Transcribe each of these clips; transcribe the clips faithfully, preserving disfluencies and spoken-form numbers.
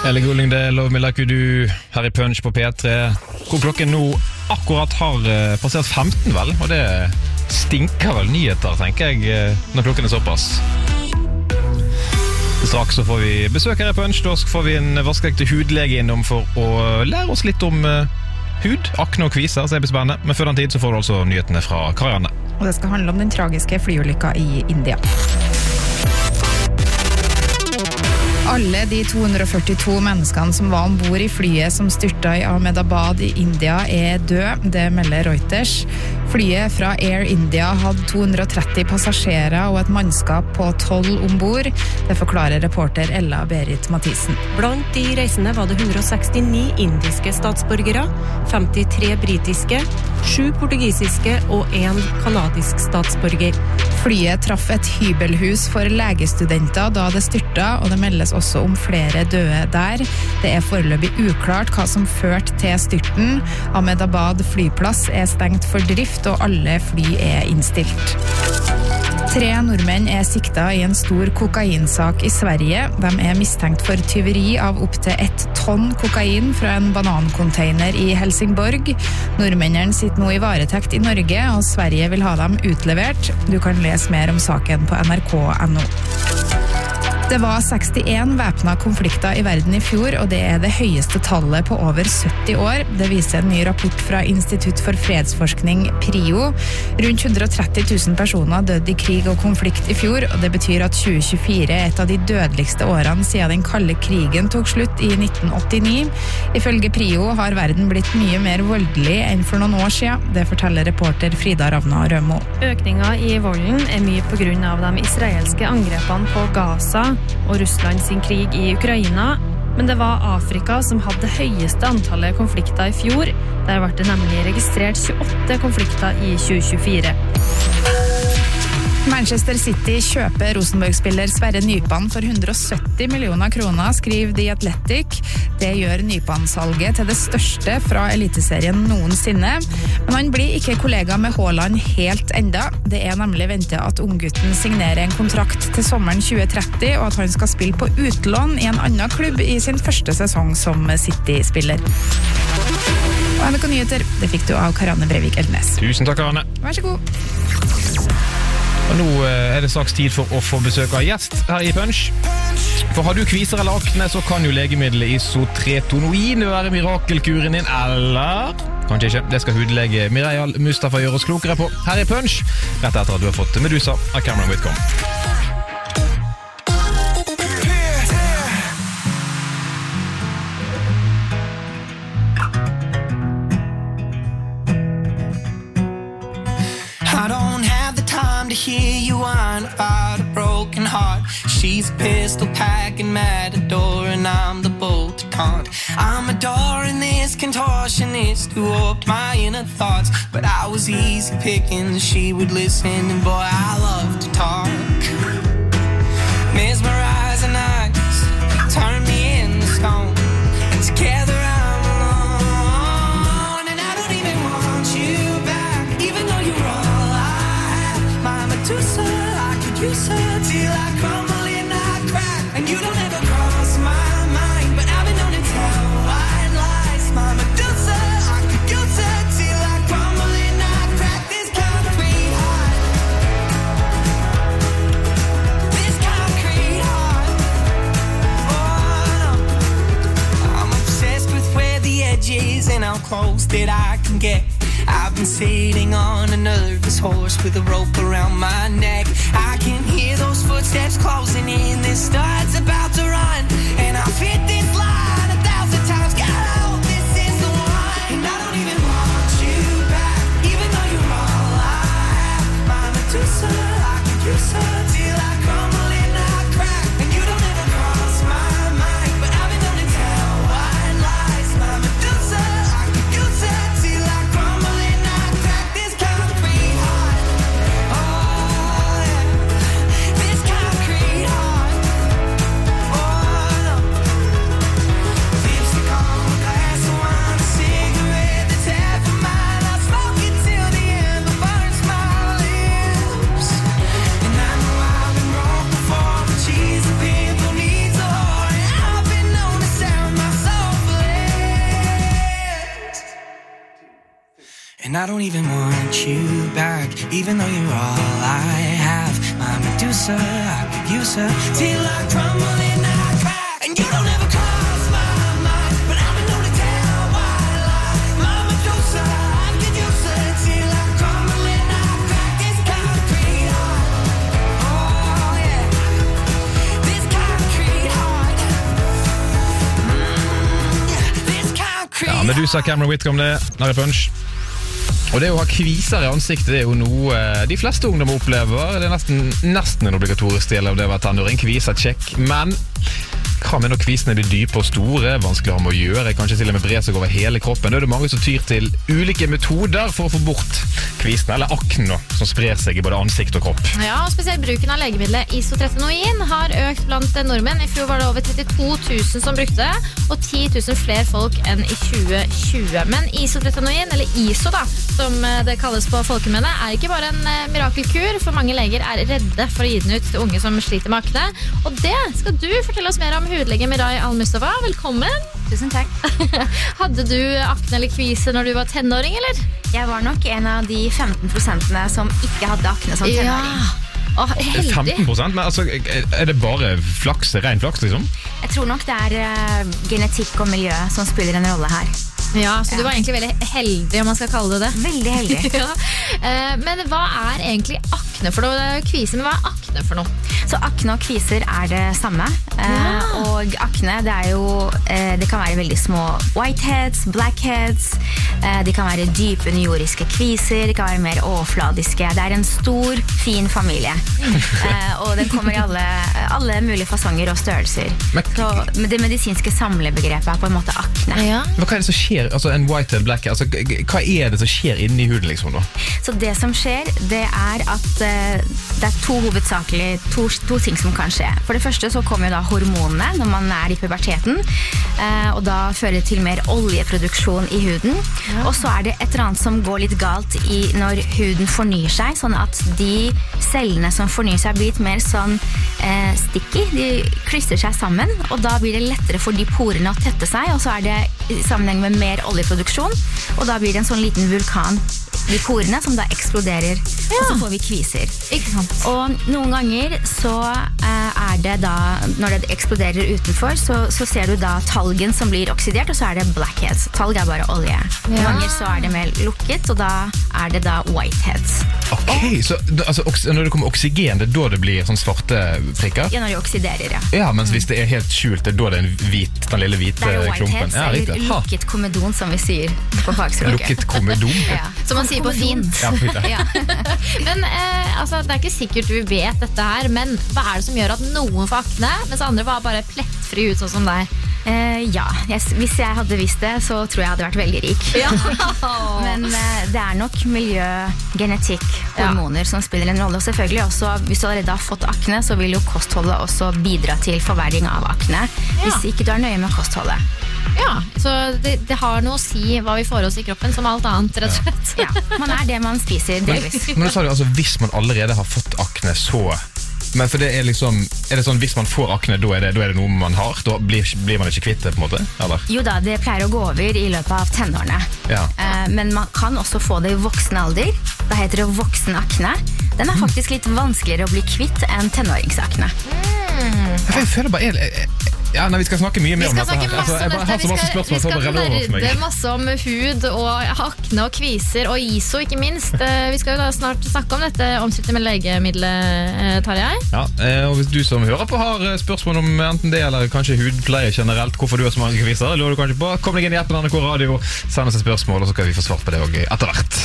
Ellie Goulding, det er Love Me Like You Do her I Punch på P tre, hvor klokken nå akkurat har passert femten vel, og det stinker vel nyheter, tenker jeg, når klokken er såpass. Straks så får vi besøk her I Punch, da får vi en vaskeekte hudlege innom for å lære oss litt om hud, akne og kviser, så det blir spennende. Men før den tid så får du altså nyhetene fra Karianne. Og det skal handle om den tragiske flyulykka I India. Alle de to hundre førtito menneskene som var ombord I flyet som styrta I Ahmedabad I India er døde, det melder Reuters. Flyet fra Air India hadde to hundre tretti passasjerer og et mannskap på tolv ombord. Det forklarer reporter Ella Berit Mathisen. Blant de reisende var det one hundred sixty-nine indiske statsborgere, femtitre britiske, sju portugisiske og en kanadisk statsborger. Flyet traff et hybelhus for legestudenter da det styrta, og det meldes også om flere døde der. Det er foreløpig uklart hva som førte til styrten. Ahmedabad flyplass er stengt for drift, og alle fly er innstilt. Tre nordmenn er sikta I en stor kokainsak I Sverige. De er mistenkt for tyveri av opp til ett tonn kokain fra en banancontainer I Helsingborg. Nordmennene sitter nå I varetekt I Norge, og Sverige vil ha dem utlevert. Du kan lese mer om saken på N R K punktum N O. Det var sekstien væpna konflikter I verden I fjor, og det er det høyeste tallet på over sytti år. Det viser en ny rapport fra Institutt for fredsforskning, PRIO. Rundt one hundred thirty thousand personer døde I krig og konflikt I fjor, og det betyr at tjue tjuefire er et av de dødeligste årene siden den kalde krigen tok slutt I nitten åttini. Ifølge PRIO har verden blitt mye mer voldelig enn for noen år siden. Det forteller reporter Frida Ravna Rømo. Økninga I volden er mye på grunn av de israelske angrepene på Gaza og Russland sin krig I Ukraina, men det var Afrika som hadde det høyeste antallet konflikter I fjor. Der ble det nemlig registrert tjueåtte konflikter I tjue tjuefire. Manchester City kjøper Rosenborg-spiller Sverre Nypan for one hundred seventy millioner kroner, skriver The Athletic. Det gjør Nypan-salget til det største fra eliteserien noensinne. Men han blir ikke kollega med Haaland helt enda. Det er nemlig ventet at unggutten signerer en kontrakt til sommeren tjue tretti, og at han skal spille på utlån I en annen klubb I sin første sesong som City-spiller. Og N R K Nyheter, det fikk du av Karianne Breivik Elnes. Tusen takk, Karianne. Vær så god. Og nå er det straks tid for å få besøk av gjest her I Punch. For har du kviser eller akne, så kan jo legemiddelet Isotretinoin være mirakelkuren din, eller kanskje ikke. Det skal hudlege Mireia Mustafa gjøre oss klokere på her I Punch, rett etter at du har fått Medusa av Cameron Whitcomb. Hear you whine about a broken heart. She's a pistol packing matador, and I'm the bolt to taunt. I'm adoring this contortionist who warped my inner thoughts, but I was easy picking. She would listen, and boy, I love to talk. Mesmerizing eyes turn me into stone, and together I'm alone, and I don't even want you back, even though you're all I have. My Medusa, I could use her till I crumble and I crack, and you don't ever cross my mind, but I've been known to tell white lies. My Medusa, I could use her till I crumble and I crack. This concrete heart, this concrete heart. Oh no, I'm obsessed with where the edge is and how close that I can get. I've been sitting on a nervous horse with a rope around my neck. I can hear those footsteps closing in. This start's about to run, and I've hit this line a thousand times. God, I hope this is the one. And I don't even want you back, even though you're all I have. My Medusa, I could use her till I crumble and I crack, and you don't ever cross my mind, but I've been known to tell white lies. My Medusa, I could use her till I crumble. And I don't even want you back, even though you're all I have. My Medusa, I could use her till I crumble and I crack. And you don't ever cross my mind, but I've been known to tell why I lie. My Medusa, I could use her till I crumble and I crack. This concrete heart, oh yeah, this concrete heart, mm, yeah, this concrete Ja, Medusa, Cameron Whitcomb det, Nari Punch. Og det å ha kviser i ansiktet det er jo noe de fleste ungdommer opplever. Det er nesten, nesten en obligatorisk del av det å være tenåring. Kviser, check. Men hva med når kvisene blir dype og store, vanskelig å ha med å gjøre, kanskje til og med bre seg over hele kroppen. Da er det mange som tyr til ulike metoder for å få bort kvisene, eller aknen som sprer seg i både ansikt og kropp. Ja, og spesielt bruken av legemiddelet isotretinoin har økt blant nordmenn. I fjor var det over trettito tusen som brukte det, og ti tusen flere folk enn i tjue tjue. Men isotretinoin, eller I S O da, som det kalles på folkemunne, er ikke bare en mirakelkur, for mange leger er redde for å gi den ut til unge som sliter med akne. Og det skal du fortelle oss mer om, hudlege Miray Al-Mustafa. Velkommen. Tusen takk. Hadde du akne eller kvise når du var tenåring, eller? Jeg var nok en av de femten prosentene som ikke hadde akne som tenåring. Ja. Åh, heldig. femten prosent? Men altså, er det bare flaks, ren flaks liksom? Jeg tror nok det er uh, genetikk og miljø som spiller en rolle her. Ja, så ja. Du var egentlig veldig heldig, om man skal kalle det det. Veldig heldig. Ja. uh, Men hva er egentlig akne for noe? Kvise, men hva er akne for noe? Så akne og kviser er det samme. Ja. uh, Og akne, det er jo uh, det kan være veldig små whiteheads, blackheads, uh, det kan være dype neoriske kviser, det kan være mer overfladiske. Det er en stor, fin familie. uh, Og den kommer i alle, alle mulige fasonger og størrelser. Men, Så det medisinske samlebegrepet er på en måte akne. Ja. Hva er det som skjer? Altså en whitehead, blackhead, altså, hva er det som skjer inni huden liksom da? Så det som skjer, det er at uh, det er to hovedsakelig to, to ting som kan skje. For det første så kommer jo da hormonene når man er i puberteten, uh, og da fører det til mer oljeproduksjon i huden. Ja. Og så er det et eller annet som går litt galt i når huden fornyer seg, sånn at de cellene som fornyer seg blir litt mer sånn uh, sticky, de klistrer seg sammen, og da blir det lettere for de porene å tette seg, og så er det i sammenheng med mer oljeproduksjon, og da blir det en sånn liten vulkan i porene som da eksploderer, ja. Og så får vi kviser. Ikke sant? Og noen ganger så eh, er det da, når det eksploderer utenfor, så, så ser du da talgen som blir oksidert, og så er det blackheads. Talg er bare olje. Ja. Noen ganger så er det mer lukket, og da er det da whiteheads. Ok, og, så altså, når det kommer oksygen, det er da det blir sånn svarte prikker? Ja, når det oksiderer, ja. Ja, mens hvis det er helt skjult, det er da det er en hvit, den lille hvite klumpen. Det er whiteheads, ja, eller lukket komedon, som vi sier på fagspråket. Lukket komedon? Ja. Som man sier på fint. Ja, fint, ja. Men eh, altså, det er ikke sikkert du vet dette her, men hva er det som gjør at noen får akne, mens andre var bare plettfri ut sånn som deg? Uh, ja, jeg, hvis jeg hadde visst det, så tror jeg jeg hadde vært veldig rik. Ja. Men uh, det er nok miljø, genetikk, hormoner ja. Som spiller en rolle. Og selvfølgelig også, hvis du allerede har fått akne, så vil jo kostholdet også bidra til forverring av akne, ja. Hvis ikke du er nøye med kostholdet. Ja, så det, det har noe å si hva vi får oss i kroppen, som alt annet, rett og slett. Ja, man er det man spiser, delvis. Men, men du sa jo, altså, hvis man allerede har fått akne, så... Men for det er liksom, er det sånn, hvis man får akne, da er det, da er det noe man har? Da blir, blir man ikke kvitt det, på en måte? Eller? Jo da, det pleier å gå over i løpet av tenårene. Ja. Uh, men man kan også få det i voksen alder. Da heter det voksen akne. Den er faktisk litt vanskeligere å bli kvitt enn tenåringsakne. Mm. Jeg føler bare... Jeg, jeg, ja, nei, vi skal snakke mye mer om dette her. Vi skal snakke masse om dette. Vi skal, vi skal nerde masse om hud og akne og kviser og I S O, ikke minst. Vi skal jo da snart snakke om dette omstridte med legemiddelet, Tarjei. Ja, og hvis du som hører på har spørsmål om enten det eller kanskje hudpleie generelt, hvorfor du har så mange kviser, lurer du kanskje på, kom deg inn i appen N R K Radio, send oss et spørsmål, og så kan vi få svart på det også etter hvert.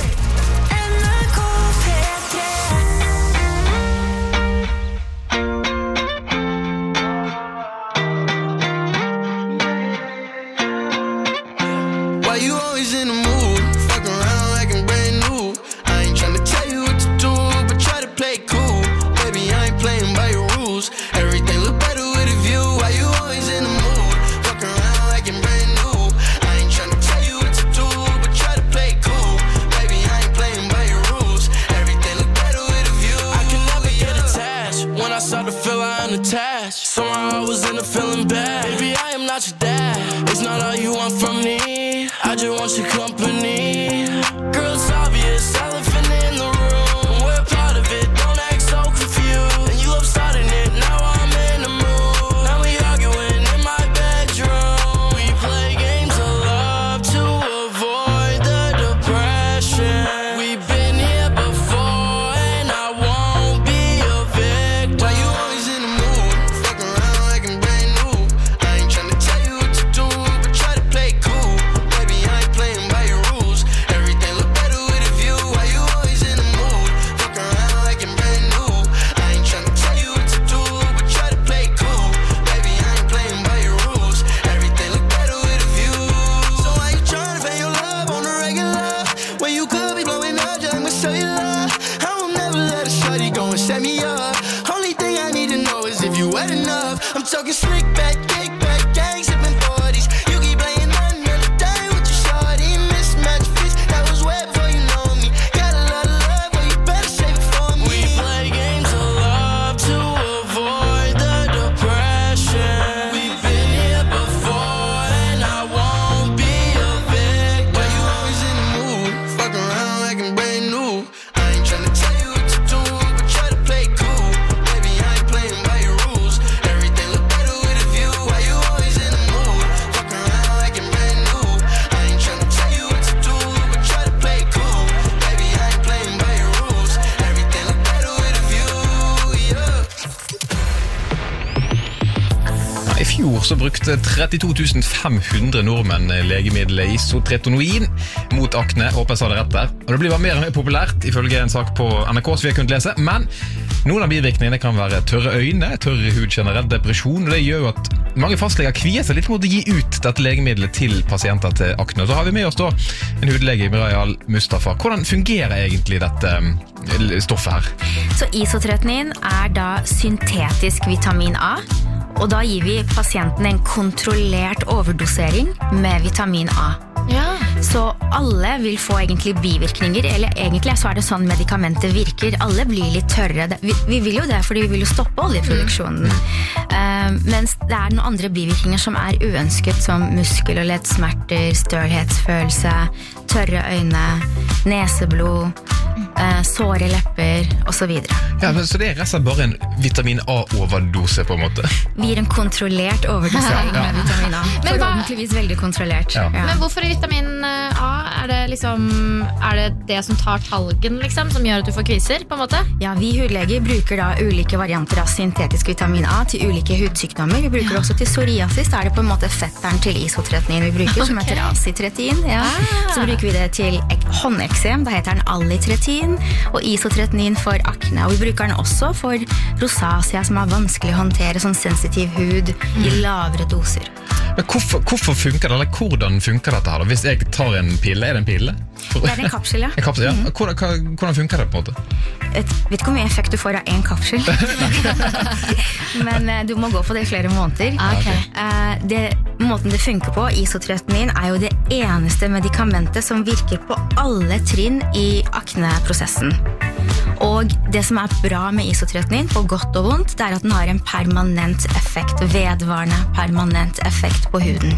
Somehow I was in a feeling bad. Baby, I am not your dad. It's not all you want from me. I just want your company. Girl, fjor så brukte trettito tusen fem hundre nordmenn legemiddelet isotretinoin mot akne. Håper jeg sa det rett der. Og det blir mer og mer populært ifølge en sak på N R K som vi har kunnet lese. Men noen av bivirkningene kan være tørre øyne, tørre hud generelt, depresjon. Og det gjør jo at mange fastleger kvier seg litt mot å gi ut dette legemiddelet til pasienter til akne. Så har vi med oss da en hudlege, Mirayal Mustafa. Hvordan fungerer egentlig dette stoffet her? Så isotretinoin er da syntetisk vitamin A, og da gir vi pasienten en kontrollert overdosering med vitamin A. Ja. Så alle vil få egentlig bivirkninger, eller egentlig så er det sånn medikamenter virker. Alle blir litt tørre. Vi, vi vil jo det, fordi vi vil jo stoppe oljeproduksjonen. Mm. Uh, mens det er noen andre bivirkninger som er uønsket, som muskel- og leddsmerter, stølhetsfølelse, tørre øyne, neseblod, uh, såre lepper, og så videre. Ja, men så det er rett og slett bare en vitamin A-overdose på en måte? Vi gir en kontrollert overdosering ja. med vitamin A. Men hva- Forhåpentligvis veldig kontrollert. Ja. Ja. Men hvorfor vitamin A? Er det liksom Er det det som tar talgen, liksom, som gjør at du får kviser, på en måte? Ja, vi hudleger bruker da ulike varianter av syntetisk vitamin A til ulike hudsykdommer. Vi bruker også til psoriasis, da er det på en måte fetteren til isotretinoin vi bruker, som Ok. heter acitretin. Ja. Ah. Så bruker vi det til ek- håndeksem, da heter den alitretin, og isotretinoin for akne. Og vi bruker den også for rosacea, som er vanskelig å håndtere, sånn sensitiv hud, i lavere doser. Men hvorfor, hvorfor funker det, eller hvordan funker dette her da? Hvis jeg tar en pille, er det en pille? Det er en kapsel, ja. En kapsel, ja. Hvordan, hva- hvordan funker det på en måte? Et, vet ikke hvor mye effekt du får av en kapsel. Men eh, du må gå på det i flere måneder. Ok. Eh, det, måten det funker på, isotretinoin, er jo det eneste medikamentet som virker på alle trinn i akneprosessen. Og det som er bra med isotretinoin, på godt og vondt, det er at den har en permanent effekt, vedvarende permanent effekt på huden.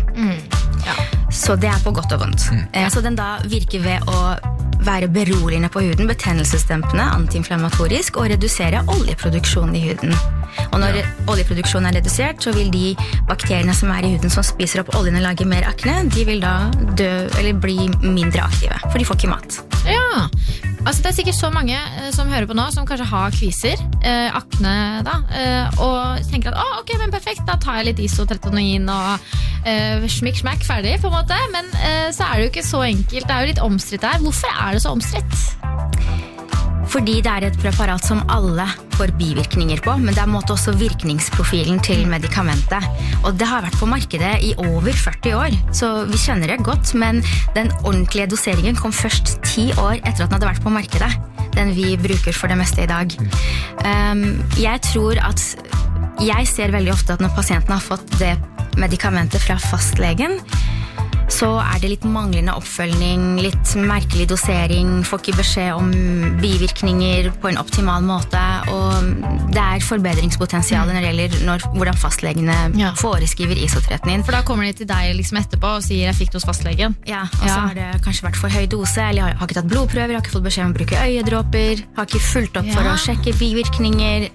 Så det er på godt og vondt. Eh, Så den da virker ved å være beroligende på huden, betennelsesdempende, antiinflammatorisk, og redusere oljeproduksjonen i huden. Og når oljeproduksjonen er redusert, så vil de bakteriene som er i huden som spiser opp oljen og lager mer akne, de vil da dø eller bli mindre aktive, for de får ikke mat. Ja. Altså, det er sikkert så mange eh, som hører på nå, som kanskje har kviser, eh, akne da, eh, og tenker at, å, ok, men perfekt, da tar jeg litt isotretinoin og eh, smikk, smekk, ferdig, på en måte. Men eh, så er det jo ikke så enkelt, det er jo litt omstridt her. Hvorfor er det så omstridt? Fordi det er et preparat som alle får bivirkninger på, men det er måte også virkningsprofilen til medikamentet. Og det har vært på markedet i over førti år, så vi kjenner det godt, men den ordentlige doseringen kom først ti år etter at den hadde vært på markedet, den vi bruker for det meste i dag. Um, jeg tror at, jeg ser veldig ofte at når pasienten har fått det medikamentet fra fastlegen, så er det litt manglende oppfølging, litt merkelig dosering, får ikke beskjed om bivirkninger på en optimal måte, og det er forbedringspotensial når det gjelder når, hvordan fastlegene Ja. foreskriver isotretinoin. For da kommer de til deg liksom etterpå og sier, jeg fikk det hos fastleggen. Ja, og så Ja. har det kanskje vært for høy dose, eller har, har ikke tatt blodprøver, har ikke fått beskjed om å bruke øyedråper, har ikke fulgt opp for Ja. å sjekke bivirkninger.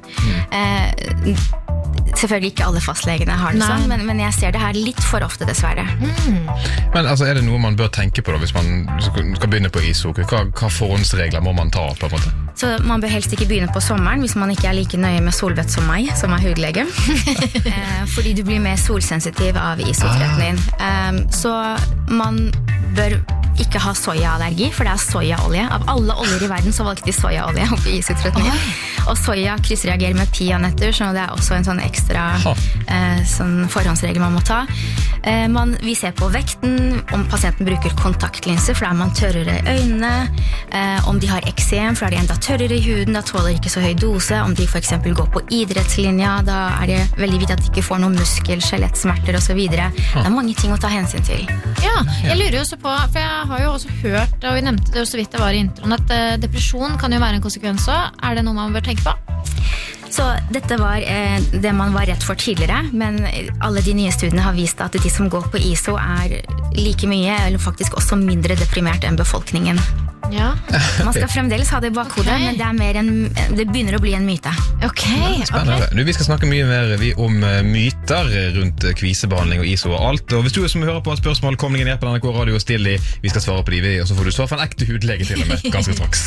Eh, selvfølgelig ikke alle fastlegene har det Nei. sånn, men, men jeg ser det her litt for ofte, dessverre. Men altså, er det noe man bør tenke på da, hvis man skal skal begynne på iso? Hva, hva forhåndsregler må man ta på en måte? Så man bør helst ikke begynne på sommeren hvis man ikke er like nøye med solvett som meg, som er hudlege. eh, fordi du blir mer solsensitiv av isotretinoin. Eh, så man bør ikke ha soyaallergi, for det er soyaolje. Av alle oljer i verden så valgte de soyaolje oppi isotretinoin. Og soya kryssreagerer med peanøtter, så det er også en sånn ekstra eh, sånn forhåndsregel man må ta. Eh, man, vi ser på vekten, om pasienten bruker kontaktlinser, for da er man tørrere i øynene. Eh, om de har eksem, for da er de enda tørrere i huden, da tåler ikke så høy dose. Om de for eksempel går på idrettslinja, da er det veldig viktig at de ikke får noen muskel, skjelettsmerter og så videre. Det er mange ting å ta hensyn til. Ja, jeg lurer jo også på, for jeg har jo også hørt, og vi nevnte det jo så vidt det var i introen, at eh, depresjon kan jo være en konsekvens også. Er det noe man bør tenke på? Så dette var eh, det man var redd for tidligere, men alle de nye studiene har vist at de som går på iso er like mye, eller faktisk også mindre deprimert enn befolkningen. Ja. Man skal fremdeles ha det i bakhodet, Ok. men det, er mer en, det begynner å bli en myte. Ok, Spennende. Du, vi skal snakke mye mer vi, om eh, myter rundt eh, kvisebehandling og iso og alt. Og hvis du som hører på et spørsmål, kom deg ned på N R K Radio og still de. Vi skal svare på de, og så får du svar fra en ekte hudlege til og med, ganske straks.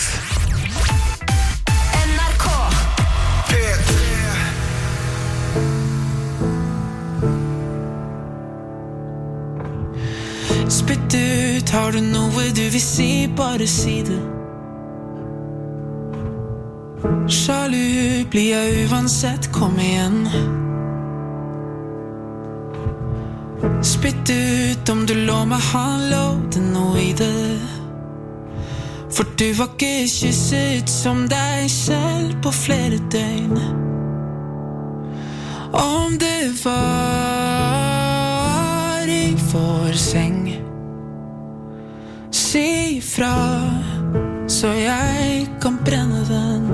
N R K P tre Spytt ut, har du noe du vil si, bare si det. Sjalu blir jeg uansett, kom igjen. Spytt ut om du lå meg, han lovde noe i det. For du var ikke kysset som deg selv på flere døgn. Om det var i vår seng, si ifra, så jeg kan brenne den.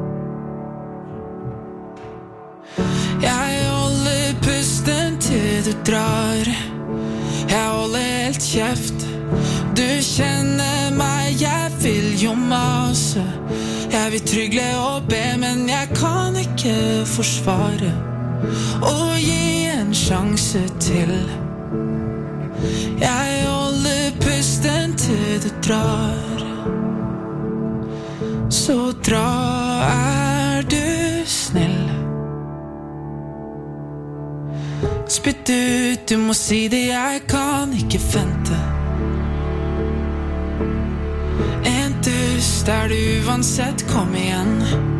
Jeg holder pusten til du drar. Jeg holder helt kjeft. Du kjenner meg, jeg vil jo mase. Jeg vil trygle og be, men jeg kan ikke forsvare og gi en sjanse til. Jeg holder pusten til du drar. Så dra, er du snill. Spytt ut, du må si det, jeg kan ikke vente. En dust er du uansett, kom igjen.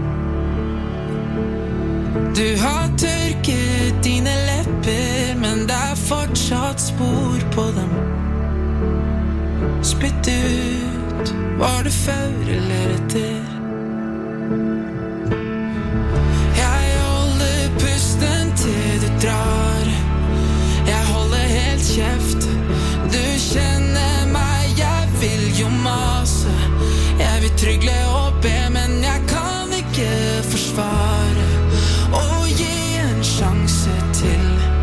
Du har tørket dine lepper, men det er fortsatt spor på dem. Spytt ut, var det før eller etter? Jeg holder pusten til du drar. Jeg holder helt kjeft. Du kjenner meg, jeg vil jo mase. Jeg vil trygle og be, men jeg kan ikke forsvare og gi en sjanse til.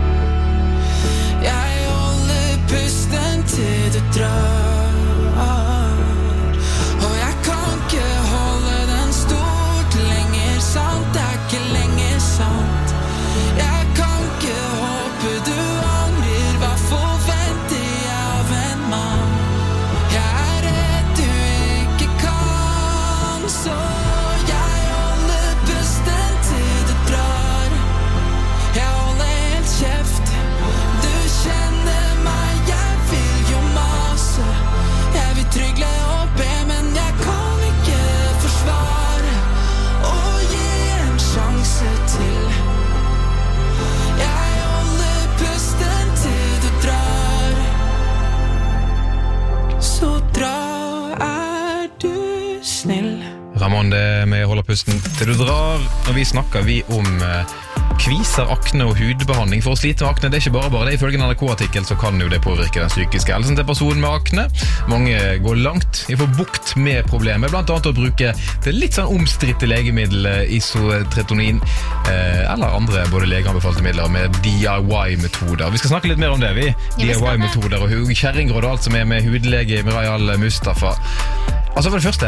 Jeg holder pusten til du drar. Og jeg kan ikke holde den stort lenger, sant? Det er ikke lenger sant. Jeg kan ikke håpe du angrer. Hva forventer jeg av en mann? Jeg er redd du ikke kan, så jeg holder pusten til du drar. Jeg holder helt kjeft. Du kjenner meg, jeg vil jo mase. Jeg vil trygle og be, men jeg kan ikke forsvare og gi en sjanse til. Jeg holder pusten til du drar. Så dra, er du snill. Ramon, det med holder pusten til du drar. Når vi snakker vi om eh, kviser, akne og hudbehandling. For å slite med akne, det er ikke bare bare det. Ifølge en N R K-artikkel så kan jo det påvirke den psykiske helsen til personen med akne. Mange går langt i å få bukt med problemet, blant annet å bruke det litt sånn omstridte legemiddel isotretinoin, eh, eller andre både legeanbefalte midler med D I Y-metoder. Vi skal snakke litt mer om det, vi. D I Y-metoder og kjerringråd og alt som er med hudlege Mirayal Mustafa. Altså for det første,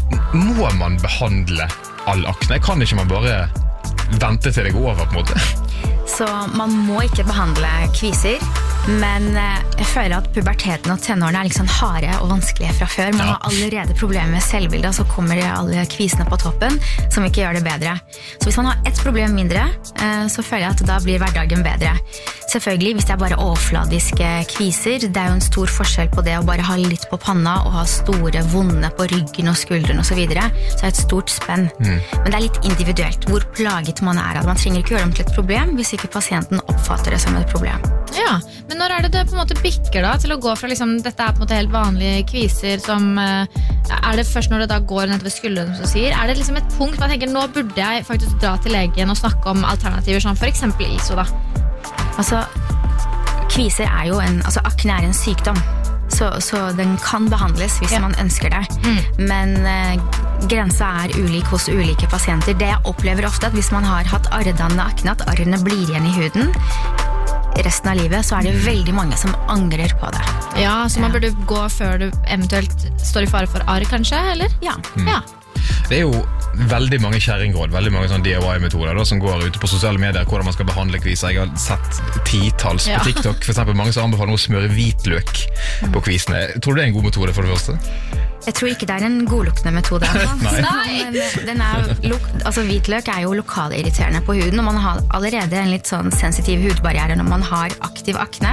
må man behandle all akne? Kan ikke man bare vente til det går over på en måte? Så man må ikke behandle kviser, men jeg føler at puberteten og tenårene er liksom harde og vanskelige fra før. Man har allerede problemer med selvbildet, og så kommer alle kvisene på toppen, som ikke gjør det bedre. Så hvis man har ett problem mindre, så føler jeg at da blir hverdagen bedre. Selvfølgelig, hvis det er bare overfladiske kviser, det er jo en stor forskjell på det å bare ha litt på panna og ha store vonde på ryggen og skulderen og så videre, så er det et stort spenn. Mm. Men det er litt individuelt hvor plaget man er av. Man trenger ikke gjøre det til et problem hvis ikke pasienten oppfatter det som et problem. Ja, men når er det det på en måte bikker da til å gå fra liksom, dette er på en måte helt vanlige kviser som, er det først når det da går nedover skulderen som du sier, er det liksom et punkt man tenker, nå burde jeg faktisk dra til legen og snakke om alternativer som for eksempel I S O da? Altså, kviser er jo en, altså akne er en sykdom, så, så den kan behandles hvis ja. Man ønsker det. Mm. Men eh, grensa er ulik hos ulike pasienter. Det jeg opplever ofte at hvis man har hatt arrdannende akne, at arrene blir igjen i huden resten av livet, så er det veldig mange som angrer på det. Ja, så man burde gå før du eventuelt står i fare for arr kanskje, eller? Ja. Mm. Ja. Det er jo veldig mange kjerringråd, veldig mange sånne D I Y-metoder da, som går ute på sosiale medier, hvordan man skal behandle kviser. Jeg har sett titals ja. På TikTok, for eksempel mange som anbefaler å smøre hvitløk mm. på kvisene. Tror du det er en god metode for det første? Jeg tror ikke det er en godlukkende metode. Nei. Men den er, altså, hvitløk er jo lokalirriterende på huden, og man har allerede en litt sånn sensitiv hudbarriere når man har aktiv akne.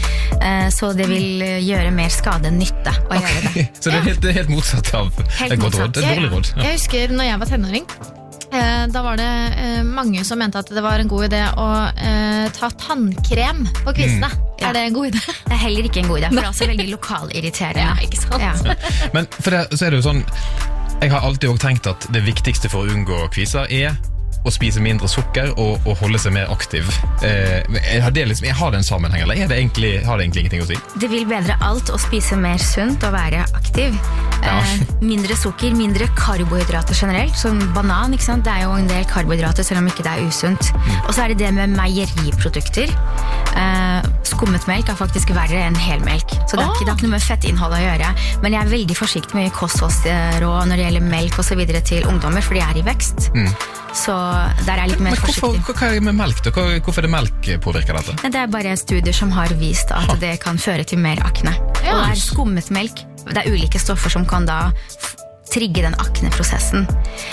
Så det vil gjøre mer skade enn nytte å okay. gjøre det. Så det er helt, det er helt motsatt av helt et godt råd, et dårlig råd. Ja. Jeg husker når jeg var tenåring, da var det mange som mente at det var en god idé å ta tannkrem på kvisene. Mm. Ja. Er det en god idé? Det er heller ikke en god idé, for det er også veldig lokalirriterende. Ja, ikke sant? Ja. Men for det, så er det jo sånn, jeg har alltid også tenkt at det viktigste for å unngå kviser er å spise mindre sukker og, og holde seg mer aktiv. Eh, har det liksom, har det en sammenheng, eller er det egentlig, har det egentlig ingenting å si? Det vil bedre alt å spise mer sunt og være aktiv. Ja. Eh, mindre sukker, mindre karbohydrater generelt, som banan, ikke sant? Det er jo en del karbohydrater, selv om ikke det er usunt. Mm. Og så er det det med meieriprodukter. Eh, skummet melk er faktisk verre enn helmelk, så det er, oh. ikke, det er ikke noe med fettinnhold å gjøre. Men jeg er veldig forsiktig med kostholdsråd når det gjelder melk og så videre til ungdommer, for de er i vekst. Mm. Så der er jeg litt mer forsiktig. Men hvorfor, hva er det med melk da? Hvorfor er det melk påvirker dette? Det er bare studier som har vist at det kan føre til mer akne. Ja. Og det er skummet melk. Det er ulike stoffer som kan da trigge den akneprosessen.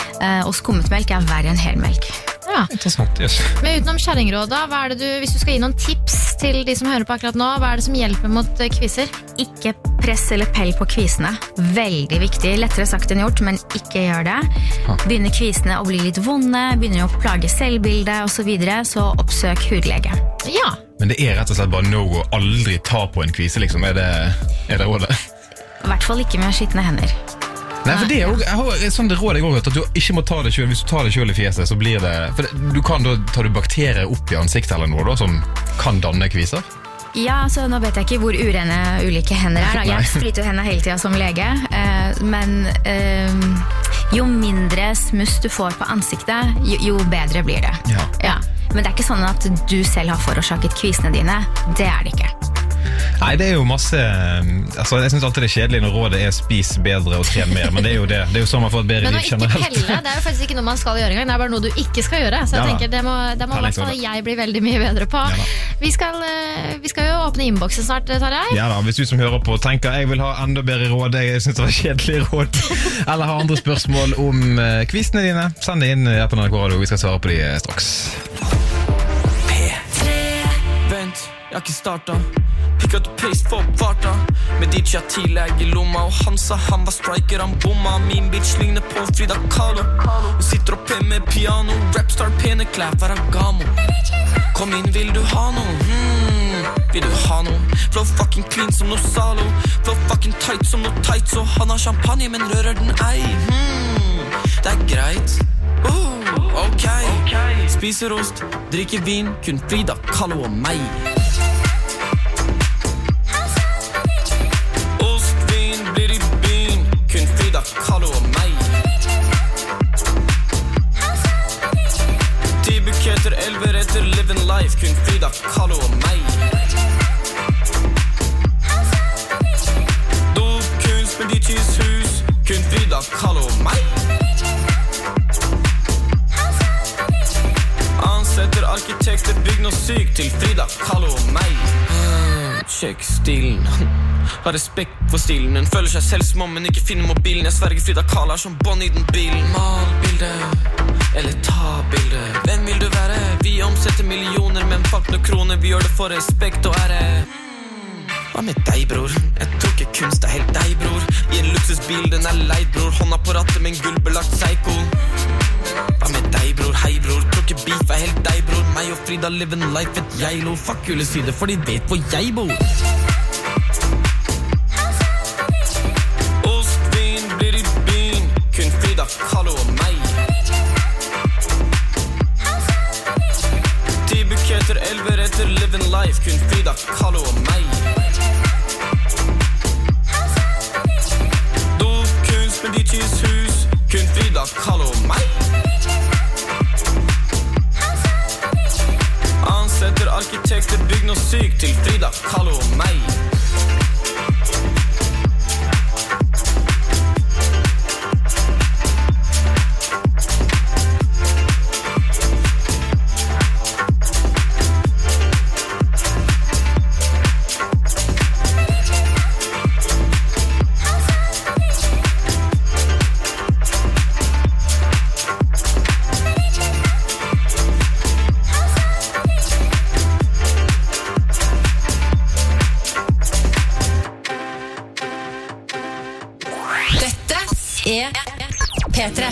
Og skummet melk er verre enn helmelk. Ja. Interessant, yes. Men utenom kjerringråd da, hva er det du, hvis du skal gi noen tips til de som hører på akkurat nå, hva er det som hjelper mot kviser? Ikke press eller pell på kvisene. Veldig viktig, lettere sagt enn gjort, men ikke gjør det. Begynner kvisene å bli litt vonde, begynner å plage selvbildet og så videre, så oppsøk hudlege. Ja. Men det er rett og slett bare no å aldri ta på en kvise, liksom. Er det, er det rådet? I hvert fall ikke med skittende hender. Nei, for det er jo jeg har, sånn det rådet jeg har hørt, at du ikke må ta det selv. Hvis du tar det selv i fjeset, så blir det, for det, du kan da ta du bakterier opp i ansiktet eller noe da, som kan danne kviser. Ja, så nå vet jeg ikke hvor urene ulike hender er da. Jeg spriter hendene hele tiden som lege, eh, men eh, jo mindre smuss du får på ansiktet, jo, jo bedre blir det. Ja. Ja. Men det er ikke sånn at du selv har forårsaket kvisene dine. Det er det ikke. Nei, det er jo masse, altså jeg synes alltid det er kjedelig når rådet er spis bedre og tren mer, men det er jo det, det er jo sånn man får et bedre liv generelt. Men å ikke pelle, det er jo faktisk ikke noe man skal gjøre engang, det er bare noe du ikke skal gjøre, så jeg ja, tenker det må, det må hvert fall jeg bli veldig mye bedre på. Ja, vi, skal, vi skal jo åpne innboksen snart, Tarjei. Ja da, hvis du som hører på tenker jeg vil ha enda bedre råd, jeg synes det var kjedelig råd, eller har andre spørsmål om kvistene dine, send det inn her på N R K Radio, vi skal svare på de straks. P tre Vent, jeg har ikke startet Pick up the pace for farta Med D J tillegg i lomma Og han sa han var striker, han bomma Min bitch ligner på Frida Kahlo Hun sitter oppe med piano Rapstar pene klær, Ferragamo Kom inn, vil du ha noe? Hmm, vil du ha noe? Flow fucking clean som noe Salo Flow fucking tight som noe tight Så han har champagne, men rører den ei Hmm, det er greit uh, ok Spiser ost, drikker vin Kun Frida Kahlo og meg Kahlo og meg Ti buketter, elver etter living life Kun Frida Kahlo og meg Dopkunst med D J's hus Kun Frida Kahlo og meg Ansetter arkitekter, bygg noe syk Til Frida Kahlo og meg Sjekk stilen Har respekt for stilen Hun føler seg selv som om hun ikke finner mobilen Jeg sverger Frida Kahlo er som bånd i den bilen Mal bilde, eller ta bilde Hvem vil du være? Vi omsetter millioner Men fuck noe kroner, vi gjør det for respekt og ære Hva med deg, bror? Jeg tror ikke kunst er helt deg, bror I en luksusbil, den er leid, bror Hånda på rattet med en gullbelagt psycho Hva med deg, bror? Hei, bror Tror ikke beef er helt deg, bror Meg og Frida live en life et jeg lo Fuck kule sider, for de vet hvor jeg bor Kahlo og meg Ti buketter, elver etter living life Kun Frida Kahlo og meg Dopkunst med D J's hus Kun Frida Kahlo og meg Ansetter arkitekter, bygg noe syk Til Frida Kahlo og meg er P tre.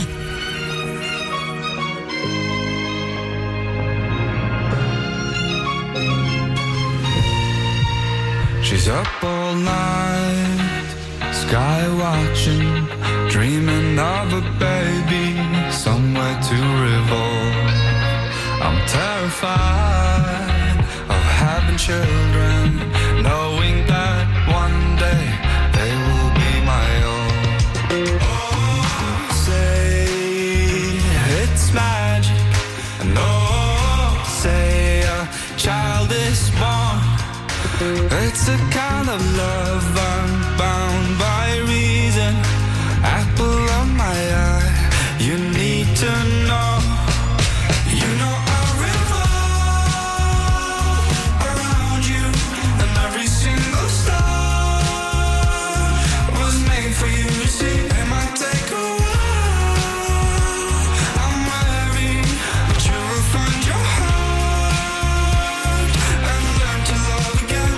She's up all night, sky watching, dreaming of a baby, somewhere to revolve. I'm terrified of having children, knowing that one day they will be my own. Oh, say it's magic, and oh, say a child is born. It's a kind of love I'm bound by reason. Apple of my eye, you need to know. You know I revolve around you, and every single star was made for you. See, it might take a while, I'm weary, but you will find your heart and learn to love again.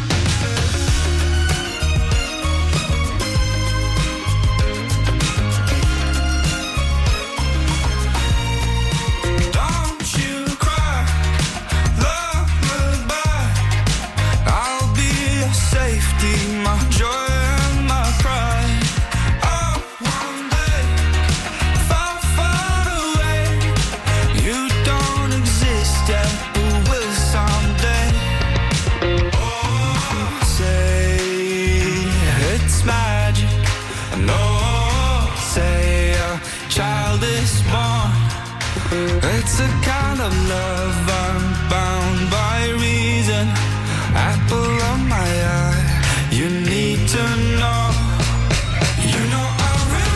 It's a kind of love I'm bound by reason. Apple of my eye, you need to know. You know I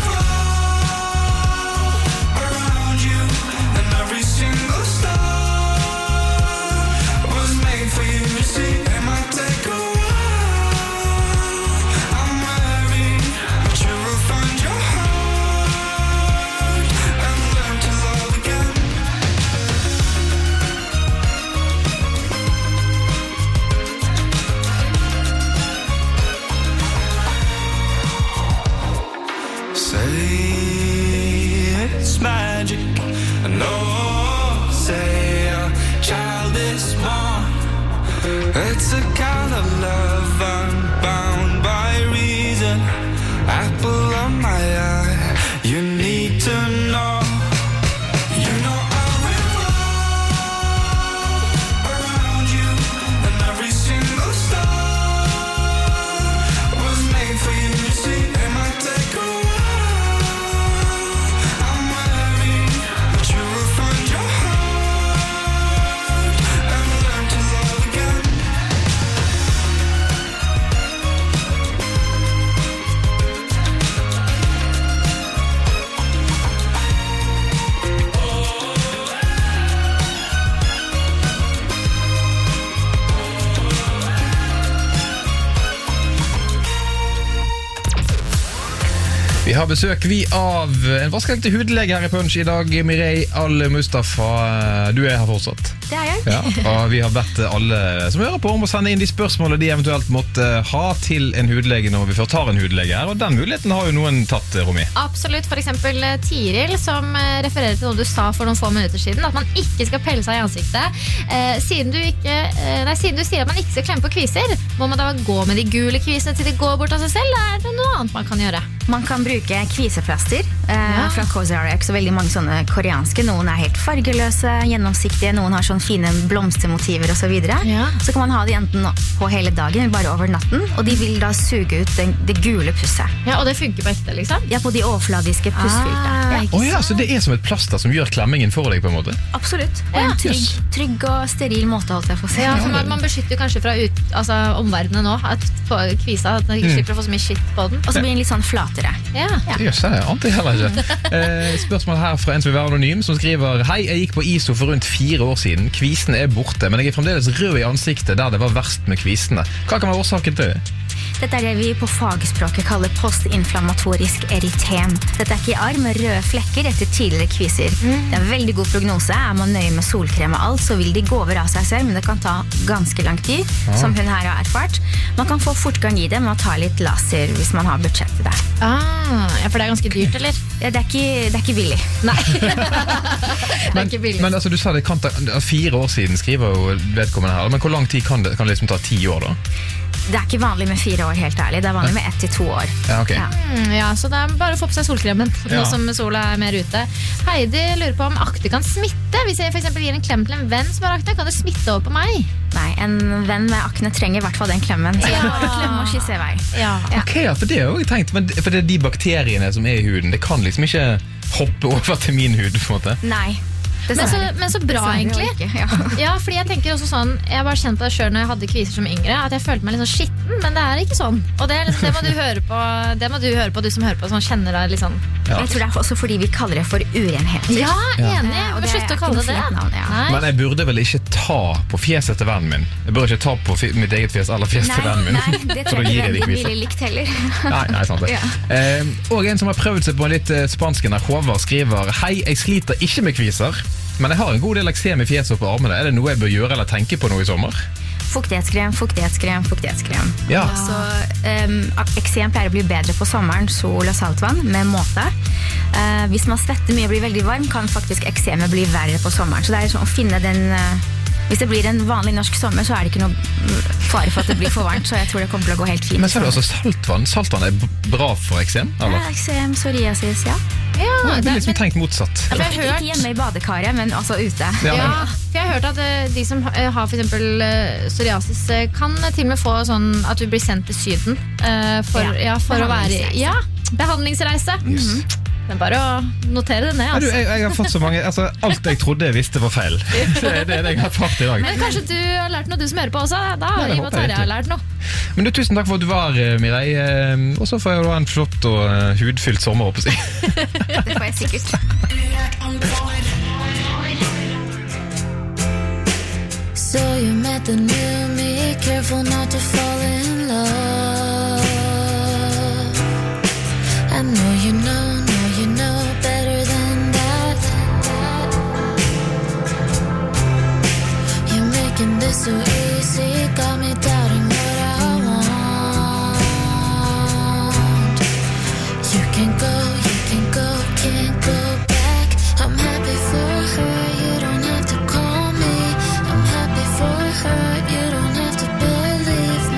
revolve around you, and every single star was made for you. See, it might take a while, I'm weary, but you will find your heart and learn to love again. Say it's magic, and oh, say a child is born. It's a kind of love I'm bound by reason. Apple of my eye, you need to know. You know I revolve around you, and every single star was made for you. See, it might take a while, I'm weary, but you will find your heart and learn to love again. Vi har besøk vi av en vaskelekte hudlege her i Punch i dag, Mireille Al-Mustafa. Du er her fortsatt. Det er jeg. Ja, og vi har bedt alle som hører på om å sende inn de spørsmålene de eventuelt måtte ha til en hudlege når vi først har en hudlege her, og den muligheten har jo noen tatt, Romy. Absolutt, for eksempel Tiril, som refererer til noe du sa for noen få minutter siden, at man ikke skal pelle seg i ansiktet. Eh, siden, du ikke, eh, nei, siden du sier at man ikke skal klemme på kviser, må man da gå med de gule kvisene til de går bort av seg selv, eller er det noe annet man kan gjøre? Man kan bruke kviseplaster eh, ja. fra COSRX, og veldig mange sånne koreanske. Noen er helt fargeløse, gjennomsiktige, noen har sånne fine blomstermotiver og så videre. Ja. Så kan man ha de enten på hele dagen, eller bare over natten, og de vil da suge ut den, det gule pusset. Ja, og det funker på ekte, liksom? Ja, på de overfladiske pussfilter. Ah, ja. Oh, ja, så det er som et plaster som gjør klemmingen for deg på en måte? Absolutt. Og en trygg, trygg og steril måte, holdt jeg for å si. Ja, for man, man beskytter kanskje fra ut, altså, omverdenen nå, at på kvisa, at man ikke slipper å få så mye skitt på den. Og så blir den litt sånn flatere. Ja. Ja. Jøss, jeg ante heller ikke. Eh, spørsmål her fra en som vil være anonym, som skriver: Hei, jeg gikk på I S O for rundt fire år siden. Kvisene er borte, men jeg er fremdeles rød i ansiktet der det var verst med kvisene. Hva kan være årsaken til det? Dette er det vi på fagspråket kaller postinflammatorisk erytem. Dette er ikke arr med røde flekker etter tidligere kviser. Mm. Det er en veldig god prognose. Er man nøye med solkrem og alt, så vil de gå over av seg selv, men det kan ta ganske lang tid, ah. som hun her har erfart. Man kan få fortgang i det med å ta litt laser hvis man har budsjett til det. Ah, ja, for det er ganske dyrt, eller? Ja, det er ikke, det er ikke billig. Nei. det er ikke billig. Men altså, du sa det kan ta fire år siden, skriver jo vedkommende her, men hvor lang tid kan det, kan det liksom ta ti år da? Det er ikke vanlig med fire år, helt ærlig. Det er vanlig med ett til to år. Ja, ok. Ja. Mm, ja, så det er bare å få på seg solkremen, nå ja. som sola er mer ute. Heidi lurer på om akne kan smitte. Hvis jeg for eksempel gir en klem til en venn som har akne, kan det smitte over på meg? Nei, en venn med akne trenger i hvert fall den klemmen. Så ja. klemme og kysse i vei. Ja. Ja. Ok, ja, for det har jeg tenkt. Men for det er de bakteriene som er i huden, det kan liksom ikke hoppe over til min hud, på en måte. Nei. Men så, men så bra egentlig ja. ja, fordi jeg tenker også sånn jeg bare kjente på det selv når jeg hadde kviser som yngre at jeg følte meg litt sånn skitten, men det er ikke sånn og det, er liksom, det må du høre på det må du høre på, du som hører på sånn kjenner deg litt sånn ja. Jeg tror det er også fordi vi kaller det for urenhet. Ja, enig, ja. Og det slutt å kalle det det navn, ja. Men jeg burde vel ikke ta på fjeset til vennen min. Jeg burde ikke ta på mitt eget fjes eller fjes nei, til vennen min. Nei, det tror jeg ikke vennen ville likt heller. Nei, nei, sant det ja. eh, Og en som har prøvd seg på en litt uh, spansk der Håvard skriver: Hei, jeg sliter ikke med kviser, men jeg har en god del eksem i fjeset og på armene. Er det noe jeg bør gjøre eller tenke på noe i sommer? Fuktighetskrem, fuktighetskrem, fuktighetskrem. Ja. Så um, eksem pleier å bli bedre på sommeren, sol og saltvann, med måte. Uh, hvis man svetter mye og blir veldig varm, kan faktisk eksemet bli verre på sommeren. Så det er sånn å finne den... Uh, hvis det blir en vanlig norsk sommer, så er det ikke noe fare for at det blir for varmt, så jeg tror det kommer til å gå helt fint. Men så er det altså saltvann. Saltvann er bra for eksem, eller? Ja, eksem, psoriasis, ja. Ja, oh, jeg har liksom men, tenkt motsatt. Jeg har hørt, ikke hjemme i badekaret, men altså ute. Ja, ja, for jeg har hørt at de som har for eksempel psoriasis kan til og med få sånn at du blir sendt til Syden for, ja. Ja, for å være ja, behandlingsreise. Yes. Mm-hmm. Men bare å notere det ned, altså. Ja, du, jeg, jeg har fått så mange, altså, alt jeg trodde jeg visste var feil. Det er det jeg har fått i dag. Men kanskje du har lært noe, du som hører på også. Da har jeg og Tarjei har lært noe. Men du, tusen takk for at du var, Mireille. Og så får jeg da en flott og uh, hudfylt sommer, håper jeg. Det får jeg sikkert. So you met the new me, careful not to fall in love. I know you know, know you know better than that. You're making this so easy, got me doubting what I want. You can go, you can go, can't go back. I'm happy for her, you don't have to call me. I'm happy for her, you don't have to believe me.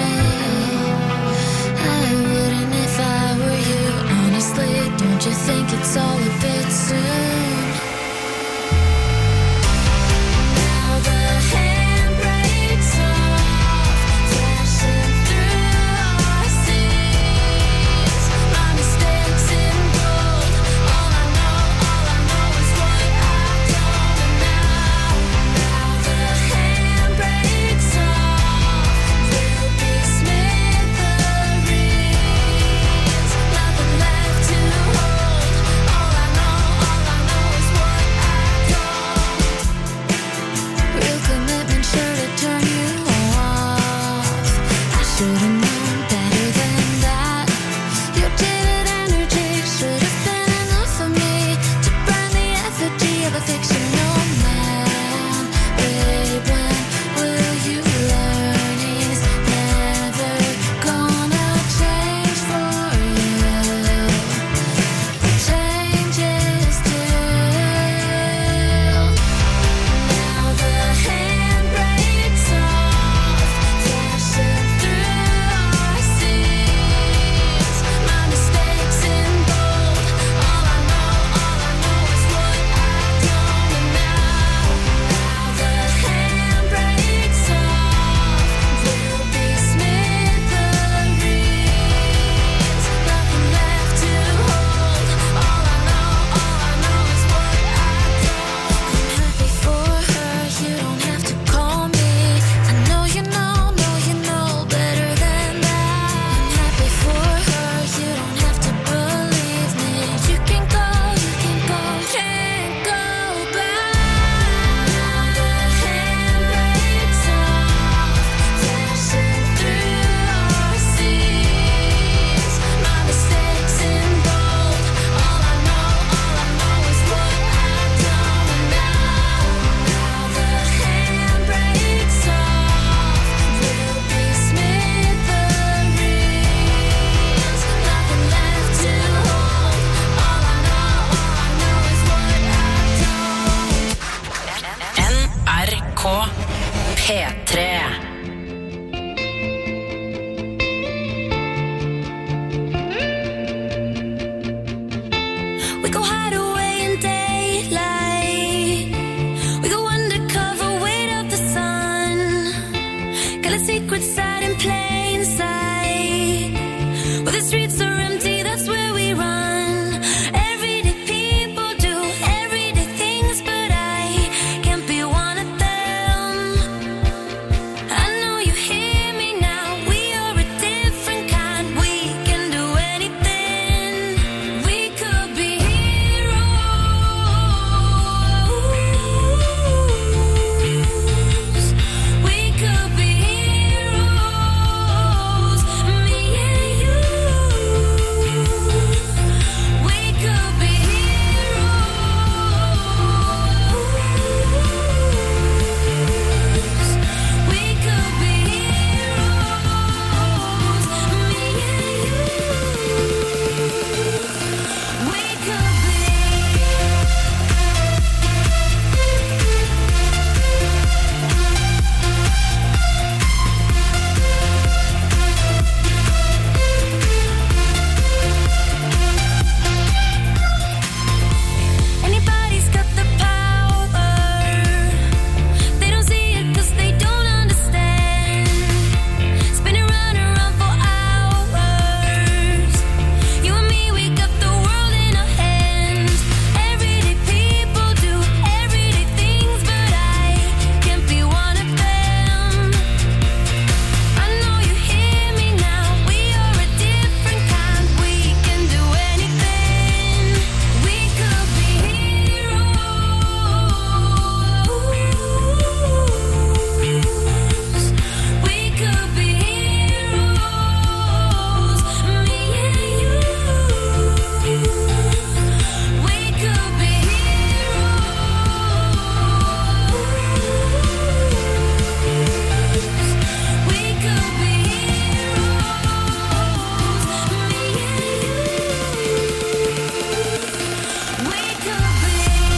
secrets out in plain sight. Where the streets are empty, that's where we run. Everyday people do everyday things, but I can't be one of them. I know you hear me now, we are a different kind. We can do anything. We could be heroes. We could be heroes. Me and you. We could be heroes. We could be heroes. Me and you. We could be. Anybody's got the power. They don't see it 'cause they don't understand. Spinning round and round for hours. You and me, we got the world in our hands. Everyday people do everyday things, but I can't be one of them. I know you hear me now, we are a different kind. We can do anything. We could be heroes. We could be heroes. Me and you. We could be heroes. We could be heroes. Me and you. We could be.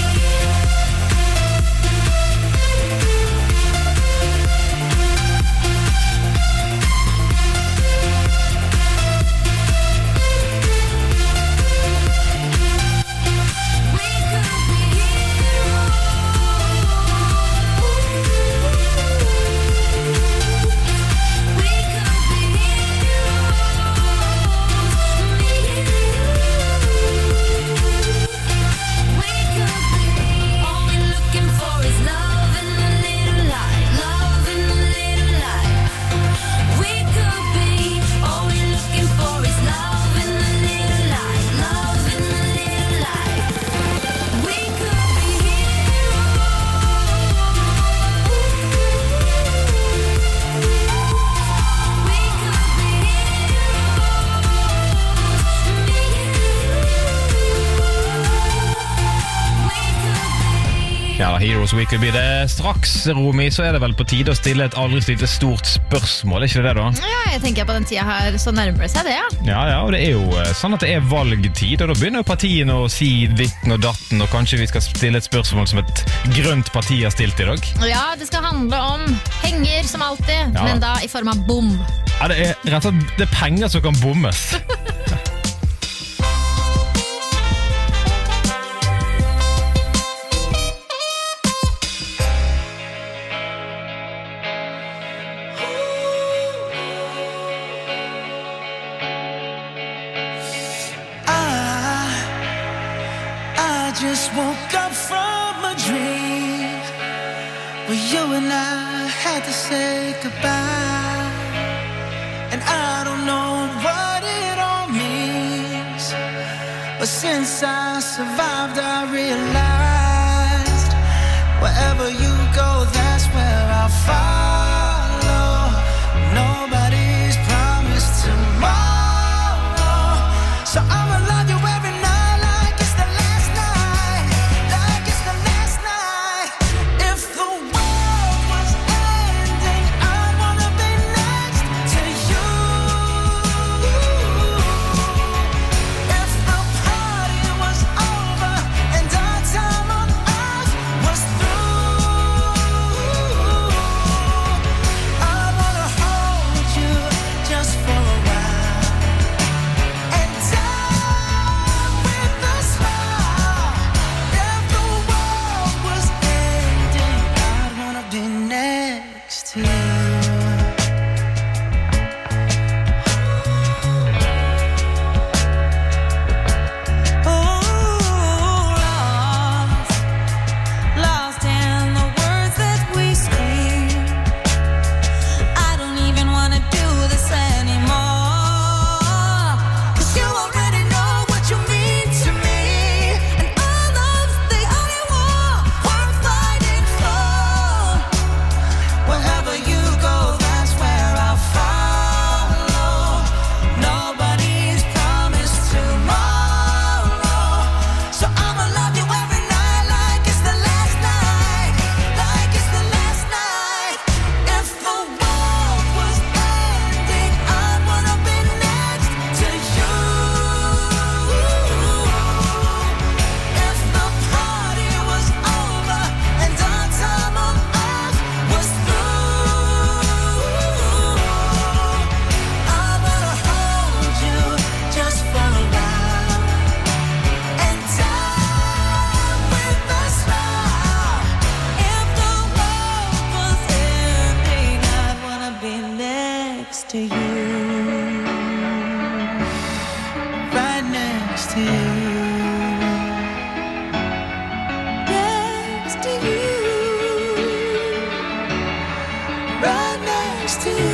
All we're looking for is love and a little light, love and a little light. We could be. All we're looking for is love and a little light, love and a little light. We could be heroes. We could be heroes. Me and you. We could be. Ja, Heroes We Could Be det. Straks, Romi, så er det vel på tide å stille et aldri så lite stort spørsmål, er ikke det da? Ja, jeg tenker på den tida her, så nærmer det seg det, ja. Ja, ja, og det er jo eh, sånn at det er valgtid, og da begynner jo partiene å si ditten og datten, og kanskje vi skal stille et spørsmål som et grønt parti har stilt i dag. Ja, det skal handle om penger som alltid, Ja. men da i form av bom. Ja, det er rett og slett det er penger som kan bommes. I, I just woke up from a dream where you and I had to say goodbye. And I don't know what it all means, but since I survived, I realized wherever you go, that's where I'll follow. Nobody's promised tomorrow, so I'ma love you every night like it's the last night, like it's the last night. If the world was ending, I'd wanna be next to you. If the party was over and our time on earth was through, next to you. Right next to you. Next to you. Right next to you.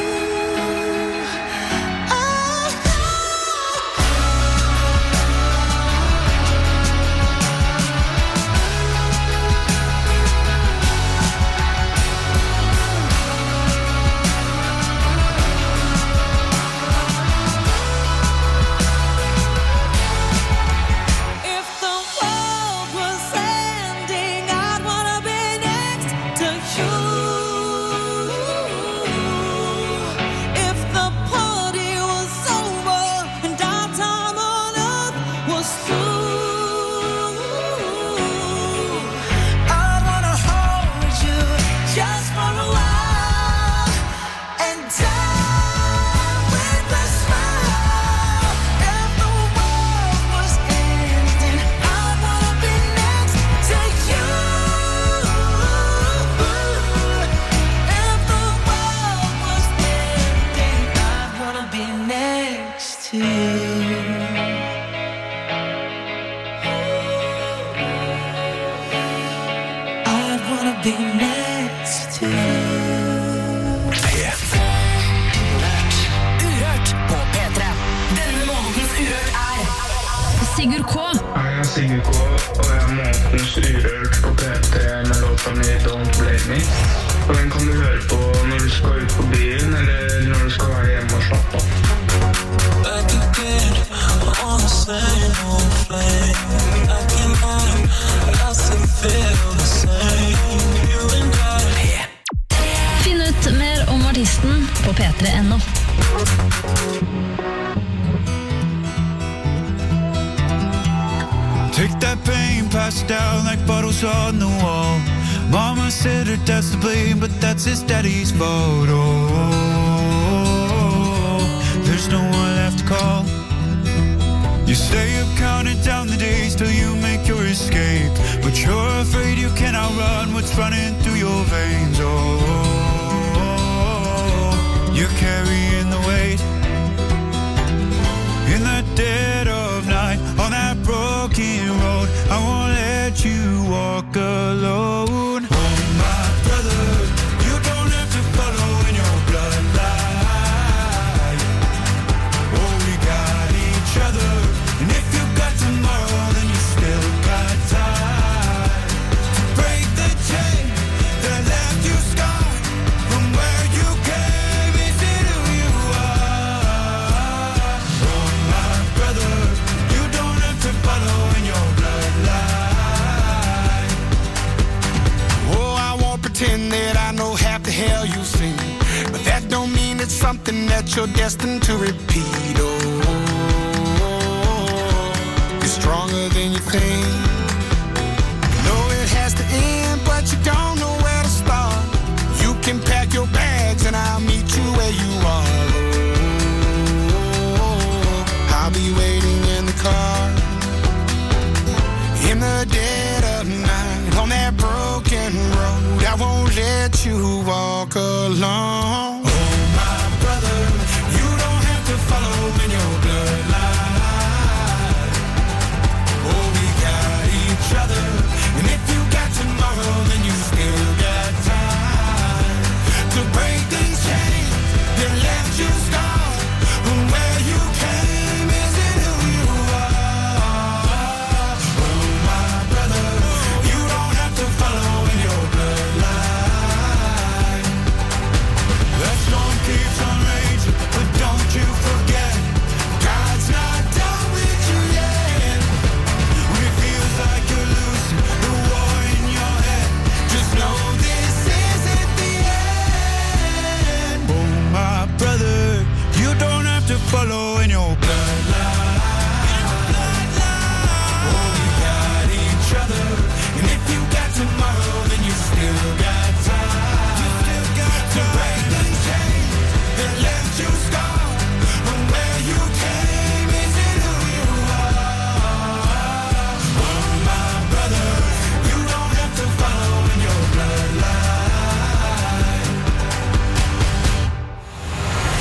Sigurd K. Hei, jeg er Sigurd K, og jeg er månedens Urørt på P tre med låta mi Don't Blame Me. Og den kan du høre på når du skal ut på byen, eller når du skal være hjemme og slappe av. Back again, on the same old flame. I can't mind, I still feel the same. You and I. Finn ut mer om artisten på p tre punktum no. Take that pain, pass it down like bottles on the wall. Mama said her dad's to blame, but that's his daddy's fault. Oh, there's no one left to call. You stay up counting down the days till you make your escape, but you're afraid you can't outrun what's running through your veins. Oh, you're carrying the weight in the dead of night on that broken road. I won't let you walk alone. Oh my brother, you don't have to follow in your bloodline. Oh, we got each other, and if you got tomorrow, then you still got time to break the chain that left you scarred from where you came into who you are. Oh my brother, you don't have to follow in your bloodline. Oh, I won't pretend that I know half the hell you sing, but that don't mean it's something that you're destined to repeat. Oh, you're stronger than you think. You know it has to end, but you don't know where to start. You can pack your bags and I'll meet you where you are. Oh, I'll be waiting in the car in the dead of night on that broken road. I won't let you walk alone. Oh my brother, you don't have to follow in your bloodline. Oh, we got each other, and if you got tomorrow, then you still got time to break these chains that left you scarred from where you came isn't who you are. Oh my brother, you don't have to follow in your bloodline. That storm keeps on raging, but don't you forget, God's not done with you yet. When it feels like you're losing the war in your head, just know this isn't the end. Oh my brother, you don't have to follow in your bloodline. Oh, we got each other, and if you got tomorrow, then you still got time to break the chain that left you scarred from where you came isn't who you are. Oh my brother, you don't have to follow in your bloodline.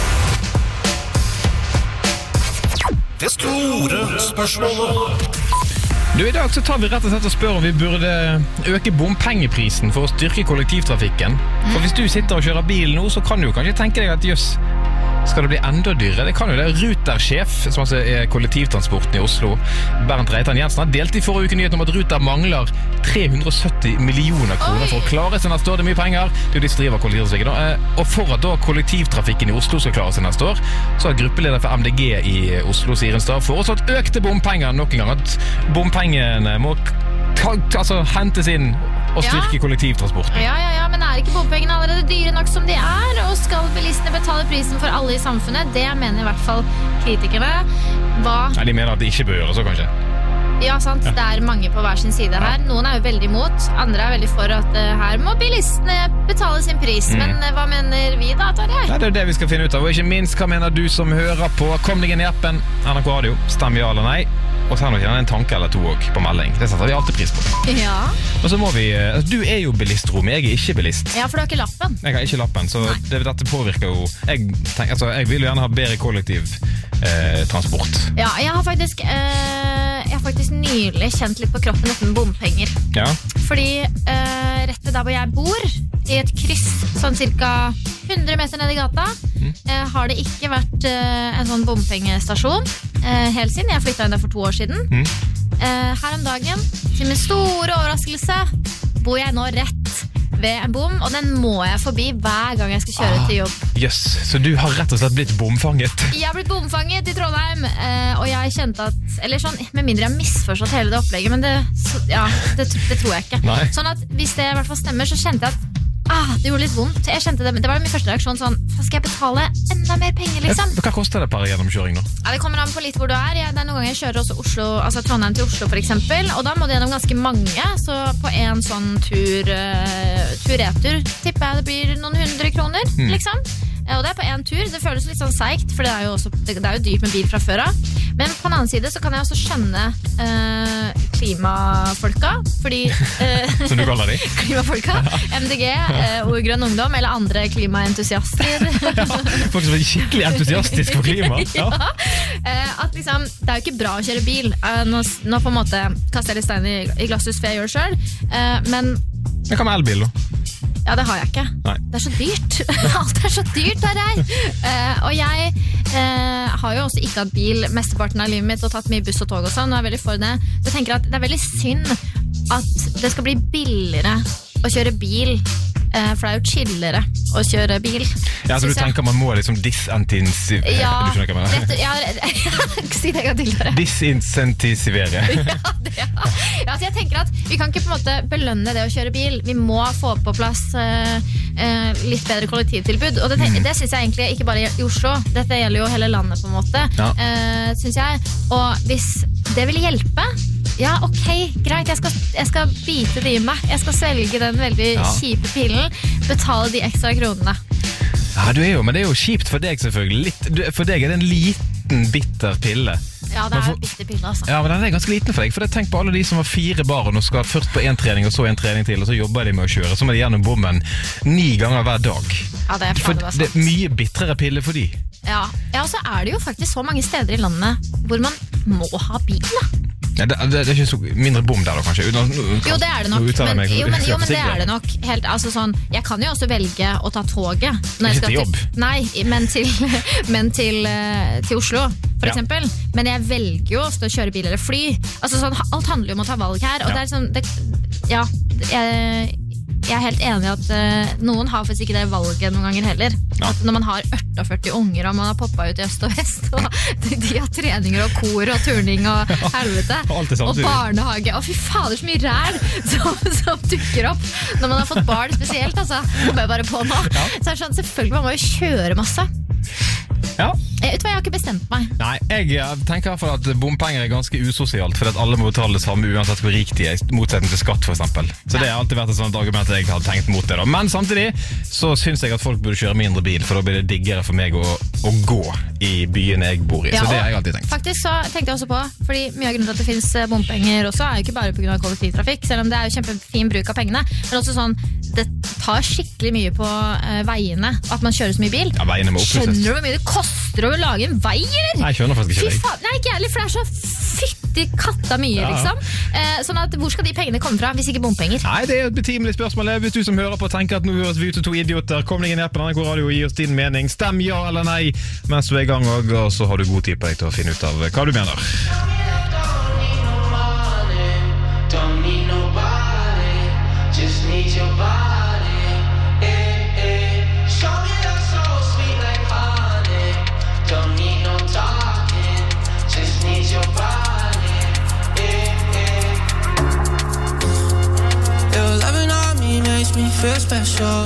Det store spørsmålet. Du, I dag så tar vi rett og slett og spør om vi burde øke bompengeprisen for å styrke kollektivtrafikken. For hvis du sitter og kjører bil nå, så kan du jo kanskje tenke deg at jøss, skal det bli enda dyrere? Det kan jo det. Ruter-sjef, som altså er kollektivtransporten i Oslo, Bernt Reitan Jensen, har delt i forrige uke nyheten om at Ruter mangler tre hundre og sytti millioner kroner for å klare seg neste år. Det er mye penger. Det er jo de som driver kollektivtrafikken da. Og for at da kollektivtrafikken i Oslo skal klare seg neste år, så har gruppeleder for M D G i Oslo, Sirenstad, foreslått økte bompenger nok en gang. At bompengene må altså hentes inn og styrke ja. kollektivtransporten. Ja, ja, ja, men er ikke bompengene allerede dyre nok som de er? Og skal bilistene betale prisen for alle i samfunnet? Det mener i hvert fall kritikerne. Hva? Nei, de mener at de ikke bør gjøre så, kanskje. Ja, sant. Ja. Det er mange på hver sin side her. Noen er jo veldig imot, andre er veldig for at uh, her må bilistene betale sin pris. Mm. Men uh, hva mener vi da, Tarjei? Ja, det er det vi skal finne ut av. Og ikke minst, hva mener du som hører på? Kom deg inn i appen N R K Radio. Stem ja eller nei. Og send oss en tanke eller to også på melding. Det setter vi alltid pris på. Ja. Og så må vi, altså, du er jo bilist, Rom, jeg er ikke bilist. Ja, for du har ikke lappen. Jeg har ikke lappen, så det, dette påvirker jo jeg, tenk, altså, jeg vil jo gjerne ha bedre kollektiv eh, transport. Ja, jeg har faktisk eh, Jeg har faktisk nylig kjent litt på kroppen uten bompenger. Ja. Fordi eh, rett der hvor jeg bor, i et kryss sånn cirka hundre meter ned i gata, mm. eh, har det ikke vært eh, en sånn bompengestasjon eh, helt siden jeg flyttet inn der for to år siden. Mm. Eh, her om dagen, til min store overraskelse, bor jeg nå rett ved en bom, og den må jeg forbi hver gang jeg skal kjøre ah, til jobb. Yes, så du har rett og slett blitt bomfanget? Jeg har blitt bomfanget i Trondheim, eh, og jeg kjente at, eller sånn, med mindre jeg misforstått hele det opplegget, men det, så, ja, det, det tror jeg ikke. Nei. Sånn at hvis det i hvert fall stemmer, så kjente jeg at Ah, det gjorde litt vondt. Jeg kjente det, det var min første reaksjon sånn, skal jeg betale enda mer penger liksom? Hva koster det per gjennomkjøring da? Ja, det kommer an på litt hvor du er. Jeg, det er noen ganger jeg kjører også Oslo, altså Trondheim til Oslo for eksempel, og da må du gjennom ganske mange, så på en sånn tur, uh, tur-retur, tipper jeg det blir noen hundre kroner, mm. liksom. Og det er på en tur, det føles litt sånn seikt, for det er jo, også, det, det er jo dyrt med bil fra før av. Men på den annen side så kan jeg også skjønne uh, klimafolka, fordi uh, Som du kaller de? Klimafolka, M D G, uh, og Grønn Ungdom, eller andre klimaentusiaster. Ja, folk som er skikkelig entusiastiske for klima. Ja, uh, at liksom, det er jo ikke bra å kjøre bil. Uh, nå, nå på en måte kaster jeg litt stein i, i glasshus for jeg gjør selv, uh, men Men hva med elbil da? Ja, det har jeg ikke. Nei. Det er så dyrt. Alt er så dyrt her jeg. Uh, og jeg uh, har jo også ikke hatt bil mesteparten av livet mitt og tatt mye buss og tog og sånn, og er veldig for det. Så jeg tenker at det er veldig synd at det skal bli billigere å kjøre bil, uh, for det er jo chillere å kjøre bil. Ja, så du tenker man må liksom disincentivere? Ja, du skjønner hva jeg mener? Ja, si det en gang til bare. Disincentivere. Ja, det, ja. Ja, så jeg tenker at vi kan ikke på en måte belønne det å kjøre bil. Vi må få på plass uh, uh, litt bedre kollektivtilbud. Og det, mm. det synes jeg egentlig ikke bare i Oslo. Dette gjelder jo hele landet på en måte, ja. uh, synes jeg. Og hvis det vil hjelpe, ja, ok, greit, jeg skal, jeg skal bite det i meg. Jeg skal svelge den veldig ja. kjipe pillen, betale de ekstra kronene. Ja, du er jo, men det er jo kjipt for deg selvfølgelig. Litt, du, for deg er det en liten, bitter pille. Ja, det er en bitter pille, altså. Ja, men den er ganske liten for deg. For tenk på alle de som har fire barn og skal først på en trening og så en trening til, og så jobber de med å kjøre. Så må de gjennom bommen ni ganger hver dag. Ja, det er, for det, det er mye bittere pille for de. Ja, ja, og så er det jo faktisk så mange steder i landet hvor man må ha bil, da. Ja, det, det, det er ikke så mindre bom der da, kanskje? Nå, nå, jo, det er det nok. Men, meg, jo, men, jo, men det er det nok. Helt, altså sånn, jeg kan jo også velge å ta toget. Når jeg skal til jobb? Til, nei, men, til, men til, til Oslo, for ja. eksempel. Men jeg velger jo også å kjøre bil eller fly. Altså sånn, alt handler jo om å ta valg her. Og ja. det er sånn, det, ja, jeg, jeg er helt enig i at uh, noen har faktisk ikke det valget noen ganger heller. Ja. At når man har førti unger og man har poppet ut i øst og vest, og de, de har treninger og kor og turning og helvete, og barnehage, og fy fader så mye ræl som, som dukker opp når man har fått barn spesielt, altså, kommer jeg bare på nå. Ja. Så er det sånn, selvfølgelig man må jo kjøre masse. Ja. Jeg vet hva, jeg har ikke bestemt meg. Nei, jeg tenker i hvert fall at bompenger er ganske usosialt, for at alle må betale det samme uansett hvor rik de er, motsetning til skatt for eksempel. Så ja. det har alltid vært et sånt argument jeg hadde tenkt mot det da. Men samtidig så synes jeg at folk burde kjøre mindre bil, for da blir det diggere for meg å, å gå i byen jeg bor i. Ja, så det har jeg alltid tenkt. Faktisk så tenkte jeg også på, fordi mye av grunnen til at det finnes bompenger også er jo ikke bare på grunn av kollektivtrafikk, selv om det er jo kjempefin bruk av pengene, men også sånn, det tar skikkelig mye på uh, veiene, at man kjører så mye bil. Ja, veiene må opplyses. Skjønner du hvor mye det koster å Skal vi lage en vei, eller? Nei, jeg skjønner faktisk ikke Fy det. faen, nei, ikke ærlig, for det er så fytti katta mye, Ja. liksom. Eh, sånn at, hvor skal de pengene komme fra, hvis ikke bompenger? Nei, det er et betimelig spørsmål. Hvis du som hører på tenker at nå høres vi ut til to idioter, kom deg ned på denne radio og gi oss din mening. Stem ja eller nei mens du er i gang, og så har du god tid på deg til å finne ut av hva du mener. Don't need nobody, just need your body. Eh, eh. Show me that soul sweet like honey. Don't need no talking, just need your body. Eh, eh. Your loving on me makes me feel special.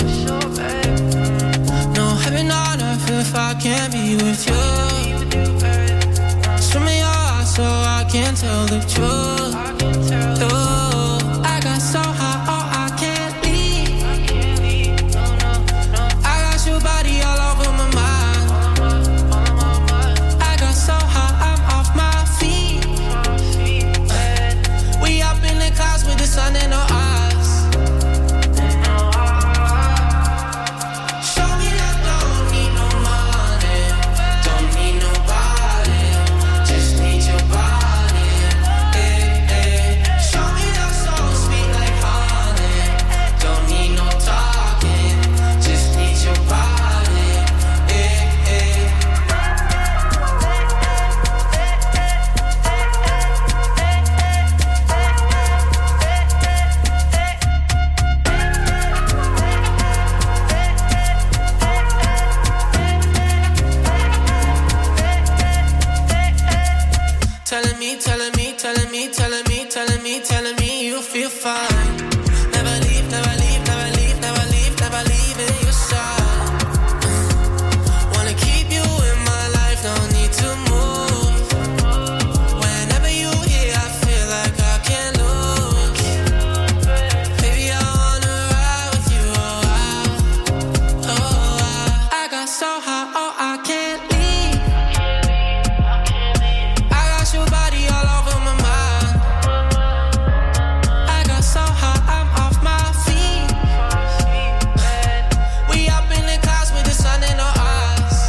No heaven on earth if I can't be with you. Swim me your eyes so I can tell the truth. Ooh, I got so high, oh, I can't leave. I got your body all over my mind. I got so high, I'm off my feet. We up in the clouds with the sun in our eyes. Show me that don't need no money, don't need nobody, just need your body. Eh, eh. Show me that soul sweet like honey. Don't need no talking, just need your body. Eh, eh. Telling me, telling me, telling me, telling me, telling me, telling me you feel fine. Never leave, never leave, never leave, never leave, never leave in your side. Wanna keep you in my life, no need to move. Whenever you here, I feel like I can't lose. Baby, I wanna ride with you, oh, I, oh, I. I got so high, oh, I can't leave. I got your body all over my mind. I got so high, I'm off my feet. We up in the clouds with the sun in our eyes.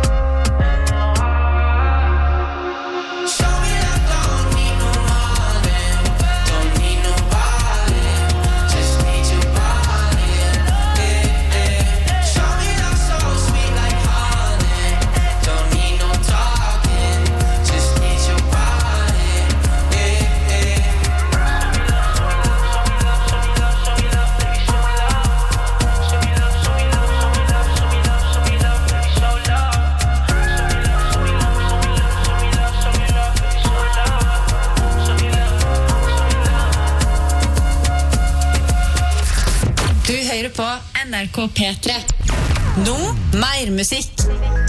Show me that don't need no money, don't need nobody, just need your body. Eh, eh. Show me that soul sweet like honey. Don't need no talking, just need your body. Eh, eh. Du hører på N R K P tre. Nå mer musikk.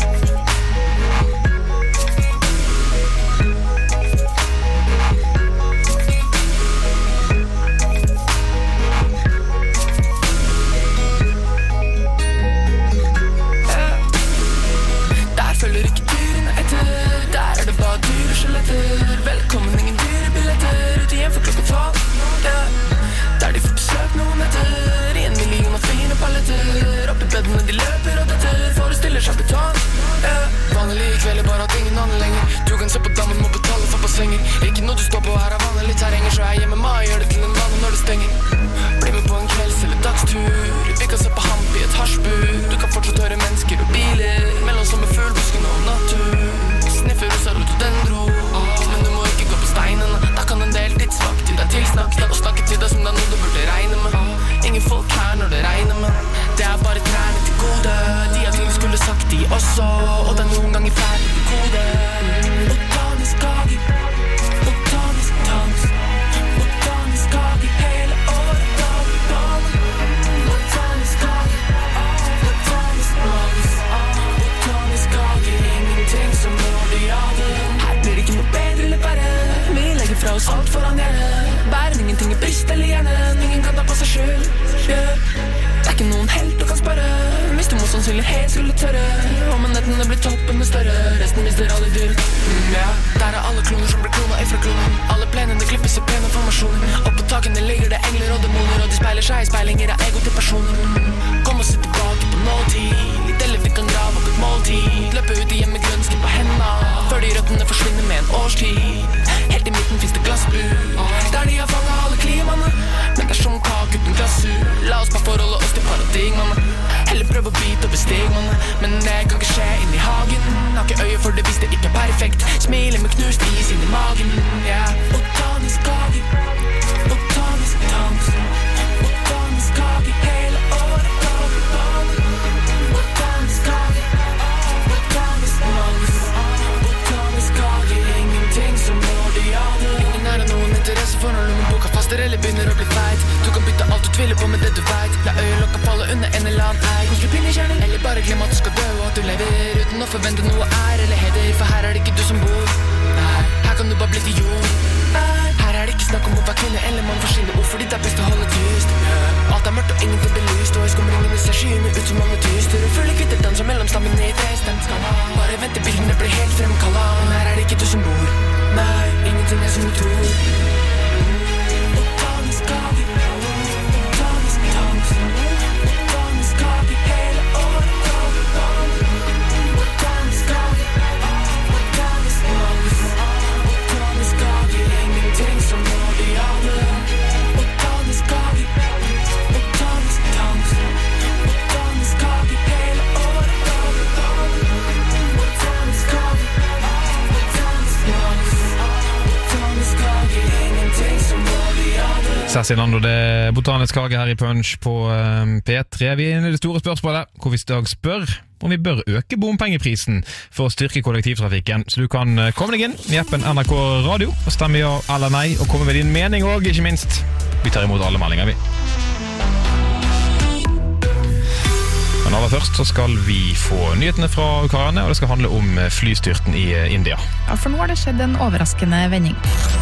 Der følger ikke dyrene etter. Der er det bare dyreskjeletter. Velkommen, ingen dyrebilletter. Ut igjen for klokka tolv. Yeah. Der de får besøk noen etter. I en million av fine paletter. Opp i bedene de løper og detter. Forestiller seg betong. Yeah. Vanlige kvelder, bare at ingen annen lenger. Du kan se på dammen, må betale for bassenger. Ikke noe du står på her av vanlig terrenger. Så er jeg hjemme med meg, gjør det til en vane når det stenger. Bli med på en kvelds- eller dagstur. Vi kan se på hamp i et hasjbur. Du kan fortsatt høre mennesker og biler mellom sommerfuglbusken og natur. Sniffer rosa rhododendro. Men du må ikke gå på steinene. Da kan en del tidsvakt til deg tilsnakke og snakke til deg som det er noe du burde regne med. Ingen folk her når det regner, men det er bare trærne til gode. De har ting de skulle sagt, de også. Og det er noen ganger ferdig med kode. Botanisk hage, botanisk dans. Botanisk hage hele året, dag i dag. Botanisk hage, botanisk dans. Botanisk hage, ingenting som når de jager. Her blir det ikke noe bedre eller verre. Vi legger fra oss alt foran hjernen. Bæren ingenting i brist eller hjernen. Ingen kan ta på seg skyld. Yeah. Det er ikke noen helt du kan spørre. Hvis du må sannsynlighet skulle tørre. Om en nettene blir toppene større. Resten mister alle dyr. Mm, ja. Der er alle kloner som blir klona ifra klonen. Alle plenene klippes i pene formasjoner. Opp på takene ligger det engler og demoner. Og de speiler seg i speilinger av ego til personer. Kom og sitt tilbake på nåtid. Litt eller vi kan grave opp et måltid. Løpe ut i hjemme grønske på smiler med knust is inn i magen, ja. Botanisk hage, botanisk dans, botanisk hage hele året på banen. Botanisk hage, botanisk dans, botanisk hage, ingenting som når de aner. Ingen er av noen interesse for når lommeboka faster eller begynner å bli feit. Du kan bytte alt du tviler på med det du vet. La øyelokka falle under en eller annen ei. Kanskje pinne i kjernen, eller bare glem at du skal dø, og at du lever uten å forvente noe er eller heder. For her er det ikke du som bor, nei, her kan du bare bli til jord. Her er det ikke snakk om å være kvinne eller mann for sine ord, fordi det er best å holde tyst. Alt er mørkt og ingenting belyst, og i skumringene ser skyene ut som mange tyster. Og fulle kvitter danser mellom stammen i tresten. Bare vent til bildene blir helt fremkalla. Men her er det ikke du som bor, nei, ingenting er som du tror. Botanisk hage, botanisk dans, botanisk hage hele året på banen. Botanisk hage, botanisk dans, botanisk hage, ingenting som når de aner. Botanisk hage, botanisk dans, botanisk hage hele året på banen. Botanisk hage, botanisk dans, botanisk hage, ingenting som når de aner. Cezinando, det er Botanisk hage her i Punch på um, P tre. Vi er inne i det store spørsmålet, hvor vi i dag spør om vi bør øke bompengeprisen for å styrke kollektivtrafikken. Så du kan uh, komme deg inn i appen N R K Radio og stemme ja eller nei, og komme med din mening også, ikke minst. Vi tar imot alle meldinger, vi. Men aller først så skal vi få nyhetene fra Ukraina, og det skal handle om flystyrten i uh, India. Ja, for nå har det skjedd en overraskende vending.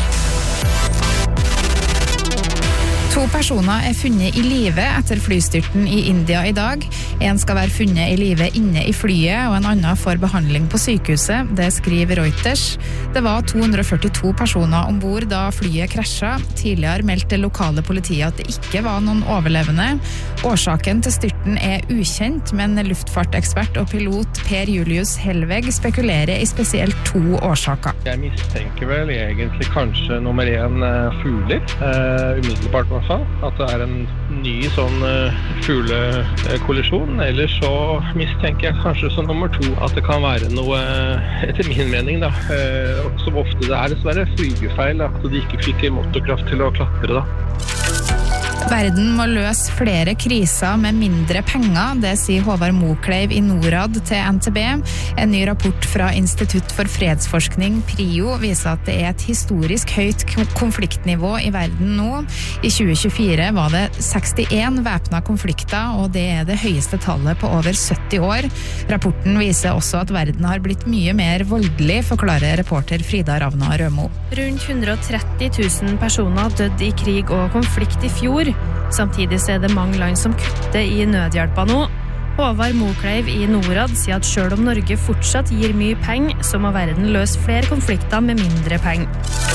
To personer er funnet i live etter flystyrten i India i dag. En skal være funnet i live inne i flyet, og en annen får behandling på sykehuset. Det skriver Reuters. Det var to hundre og førtito personer ombord da flyet krasja. Tidligere meldte det lokale politiet at det ikke var noen overlevende. Årsaken til styrten er ukjent, men luftfartekspert og pilot Per Julius Helveg spekulerer i spesielt to årsaker. Jeg mistenker vel egentlig kanskje nummer én uh, fugler, uh, umiddelbart i hvert fall. At det er en ny sånn uh, fuglekollisjon. Eller så mistenker jeg kanskje som nummer to at det kan være noe, uh, etter min mening da, uh, som ofte det er dessverre flygefeil, at de ikke fikk motorkraft til å klatre da. Verden må løse flere kriser med mindre penger, det sier Håvard Mokleiv i Norad til N T B. En ny rapport fra Institutt for fredsforskning, PRIO, viser at det er et historisk høyt konfliktnivå i verden nå. I tjue tjuefire var det sekstien væpnede konflikter, og det er det høyeste tallet på over sytti år. Rapporten viser også at verden har blitt mye mer voldelig, forklarer reporter Frida Ravna Rømo. Rundt hundre og tretti tusen personer døde i krig og konflikt i fjor. Samtidig er det mange land som kutter i nødhjelpa nå. Håvard Mokleiv i Norad sier at selv om Norge fortsatt gir mye penger, så må verden løse flere konflikter med mindre penger.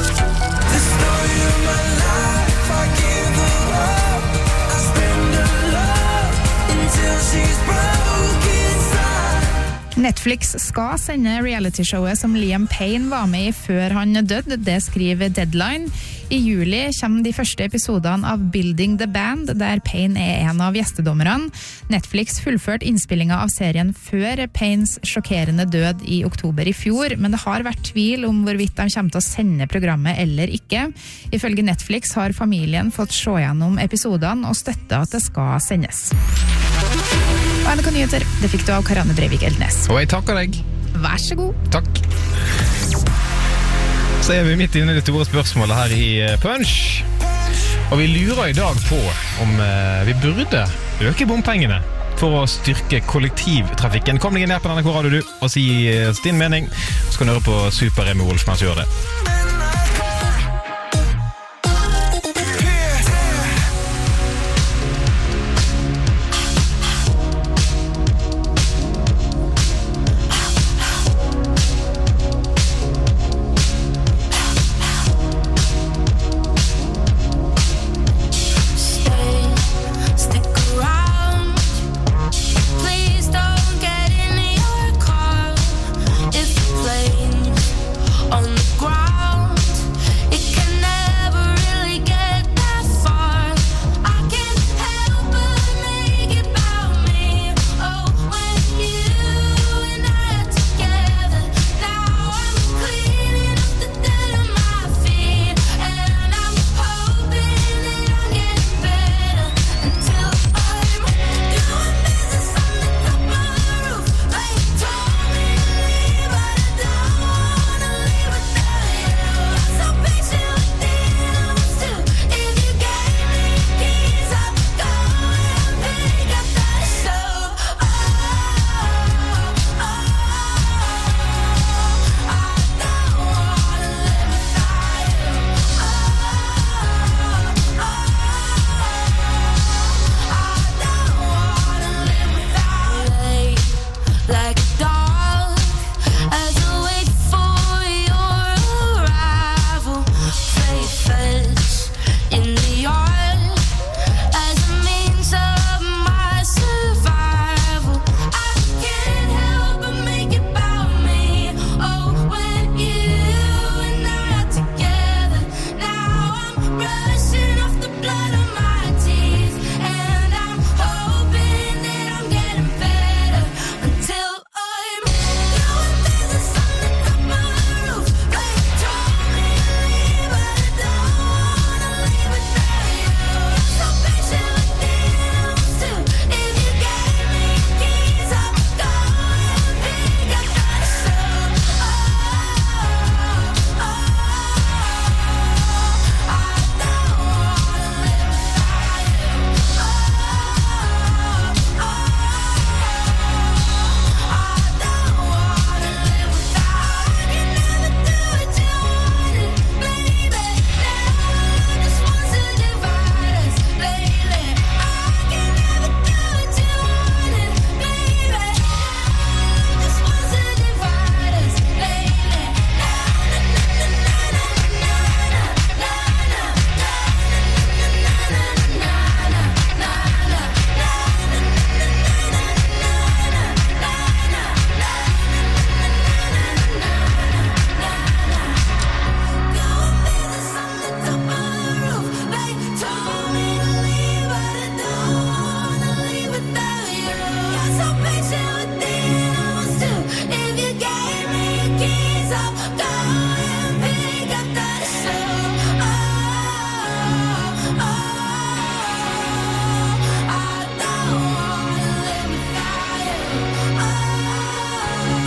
Netflix skal sende realityshowet som Liam Payne var med i før han døde, det skriver Deadline. I juli kommer de første episodene av Building the Band, der Payne er en av gjestedommerne. Netflix fullførte innspillingen av serien før Paynes sjokkerende død i oktober i fjor, men det har vært tvil om hvorvidt de kommer til å sende programmet eller ikke. Ifølge Netflix har familien fått se gjennom episodene og støtte at det skal sendes. Og N R K Nyheter, det fikk du av Karianne Breivik Eldnes. Og jeg takker deg. Vær så god. Takk. Så er vi midt inne i det store spørsmålet her i Punch. Og vi lurer i dag på om vi burde øke bompengene for å styrke kollektivtrafikken. Kom deg inn her på N R K Radio du, og si din mening. Så kan du høre på Super Remi Wolf mens du gjør det. On the ground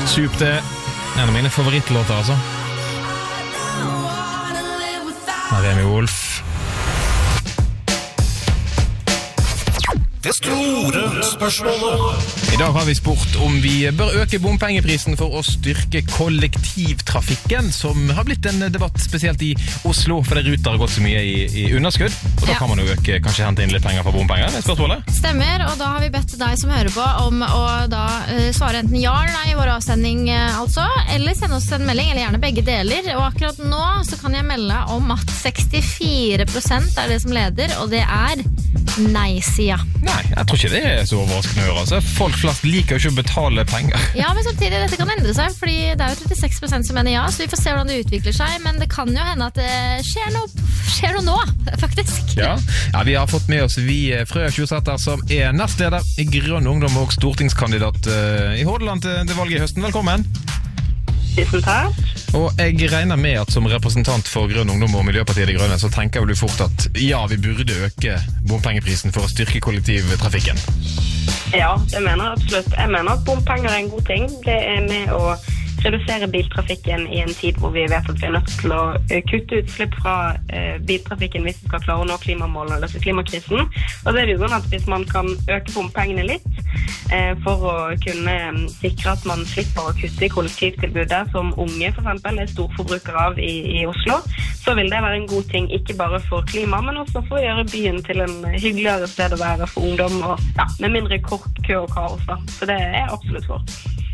Soup, det er en av mine favorittlåter, altså. Remi Wolf. Det store spørsmålet. I dag har vi spurt om vi bør øke bompengeprisen for å styrke kollektivtrafikken, som har blitt en debatt spesielt i Oslo, for det ruter har gått så mye i, i underskudd, og da Ja. kan man jo øke, kanskje hente inn litt penger for bompenger, det er spørsmålet. Stemmer, og da har vi bedt deg som hører på om å da eh, svare enten ja eller nei i vår avsending, eh, altså, eller sende oss en melding, eller gjerne begge deler. Og akkurat nå så kan jeg melde om at sekstifire prosent er det som leder, og det er nei-sida. Nei, jeg tror ikke det er så overraskende å høre. Altså. Folk flest liker jo ikke å betale penger. Ja, men samtidig, dette kan endre seg, fordi det er jo trettiseks prosent som mener ja, så vi får se hvordan det utvikler seg, men det kan jo hende at det skjer noe, skjer noe nå, faktisk. Ja. ja, vi har fått med oss vi Frøya Kjosæter, som er nestleder i Grønn Ungdom og stortingskandidat uh, i Hordaland til, til valget i høsten. Velkommen. Tusen takk. Og jeg regner med at som representant for Grønn Ungdom og Miljøpartiet De Grønne, så tenker du fort at ja, vi burde øke bompengeprisen for å styrke kollektivtrafikken. Ja, det mener jeg absolutt. Jeg mener at bompenger er en god ting. Det er med å redusere biltrafikken i en tid hvor vi vet at vi er nødt til å eh, kutte utslipp fra eh, biltrafikken hvis vi skal klare å nå klimamålene og løse klimakrisen. Og det er jo sånn at hvis man kan øke bompengene litt eh, for å kunne mm, sikre at man slipper å kutte i kollektivtilbudet, som unge for eksempel er storforbrukere av i, i Oslo, så vil det være en god ting, ikke bare for klima, men også for å gjøre byen til en hyggeligere sted å være for ungdom, og ja, med mindre kort kø og kaos da. Så det er absolutt for.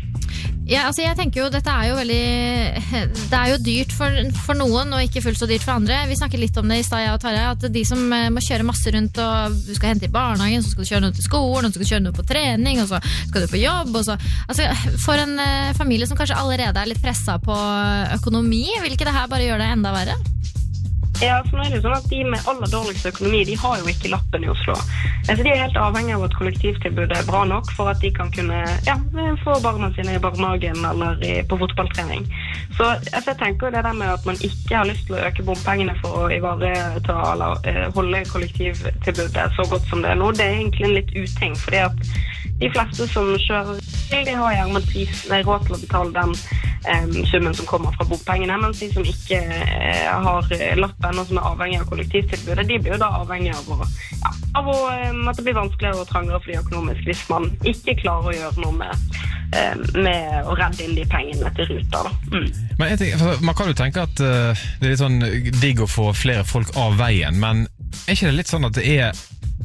Ja, altså jeg tenker jo, dette er jo veldig, det er jo dyrt for, for noen og ikke fullt så dyrt for andre. Vi snakket litt om det i sted, jeg og Tarjei, at de som eh, må kjøre masse rundt, og du skal hente i barnehagen, så skal du kjøre noe til skolen, og så skal du kjøre noe på trening, og så skal du på jobb, og så, altså for en eh, familie som kanskje allerede er litt presset på økonomi, vil ikke det her bare gjøre det enda verre? Ja, for nå er det jo sånn at de med aller dårligste økonomi, de har jo ikke lappen i Oslo. Så de er helt avhengig av at kollektivtilbudet er bra nok for at de kan kunne ja, få barna sine i barnehagen eller i, på fotballtrening. Så altså, jeg tenker det der med at man ikke har lyst til å øke bompengene for å ivareta eller eh, holde kollektivtilbudet så godt som det er nå, det er egentlig en litt uting, fordi at de fleste som kjører, de har gjerne pris, nei, råd til å betale den um, summen som kommer fra bompengene, mens de som ikke uh, har lappen og som er avhengig av kollektivtilbudet, de blir jo da avhengig av, å, ja, av å, um, at det blir vanskeligere og trangere for de økonomisk hvis man ikke klarer å gjøre noe med, um, med å redde inn de pengene til ruter. Da. Mm. Men jeg tenker, for man kan jo tenke at uh, det er litt sånn digg å få flere folk av veien, men er ikke det litt sånn at det er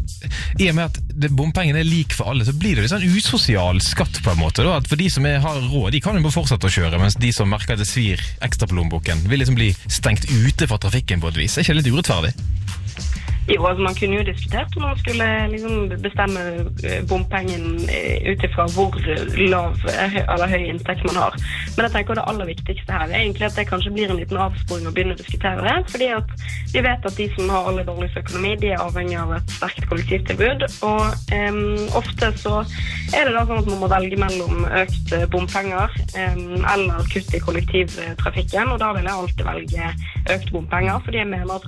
i og med at det, bompengen er lik for alle, så blir det litt sånn usosial skatt på en måte da, at for de som er, har råd, de kan jo bare fortsette å kjøre, mens de som merker at det svir ekstra på lommeboken, vil liksom bli stengt ute fra trafikken på et vis. Er ikke det litt urettferdig? Jo, altså man kunne jo diskutert om man skulle liksom bestemme bompengen ut ifra hvor lav eller høy inntekt man har. Men jeg tenker det aller viktigste her er egentlig at det kanskje blir en liten avsporing å begynne å diskutere det, fordi at vi vet at de som har aller dårligste økonomi, de er avhengig av et sterkt kollektivtilbud, og um, ofte så er det da sånn at man må velge mellom økt bompenger um, eller kutt i kollektivtrafikken, og da vil jeg alltid velge økt bompenger, fordi jeg mener at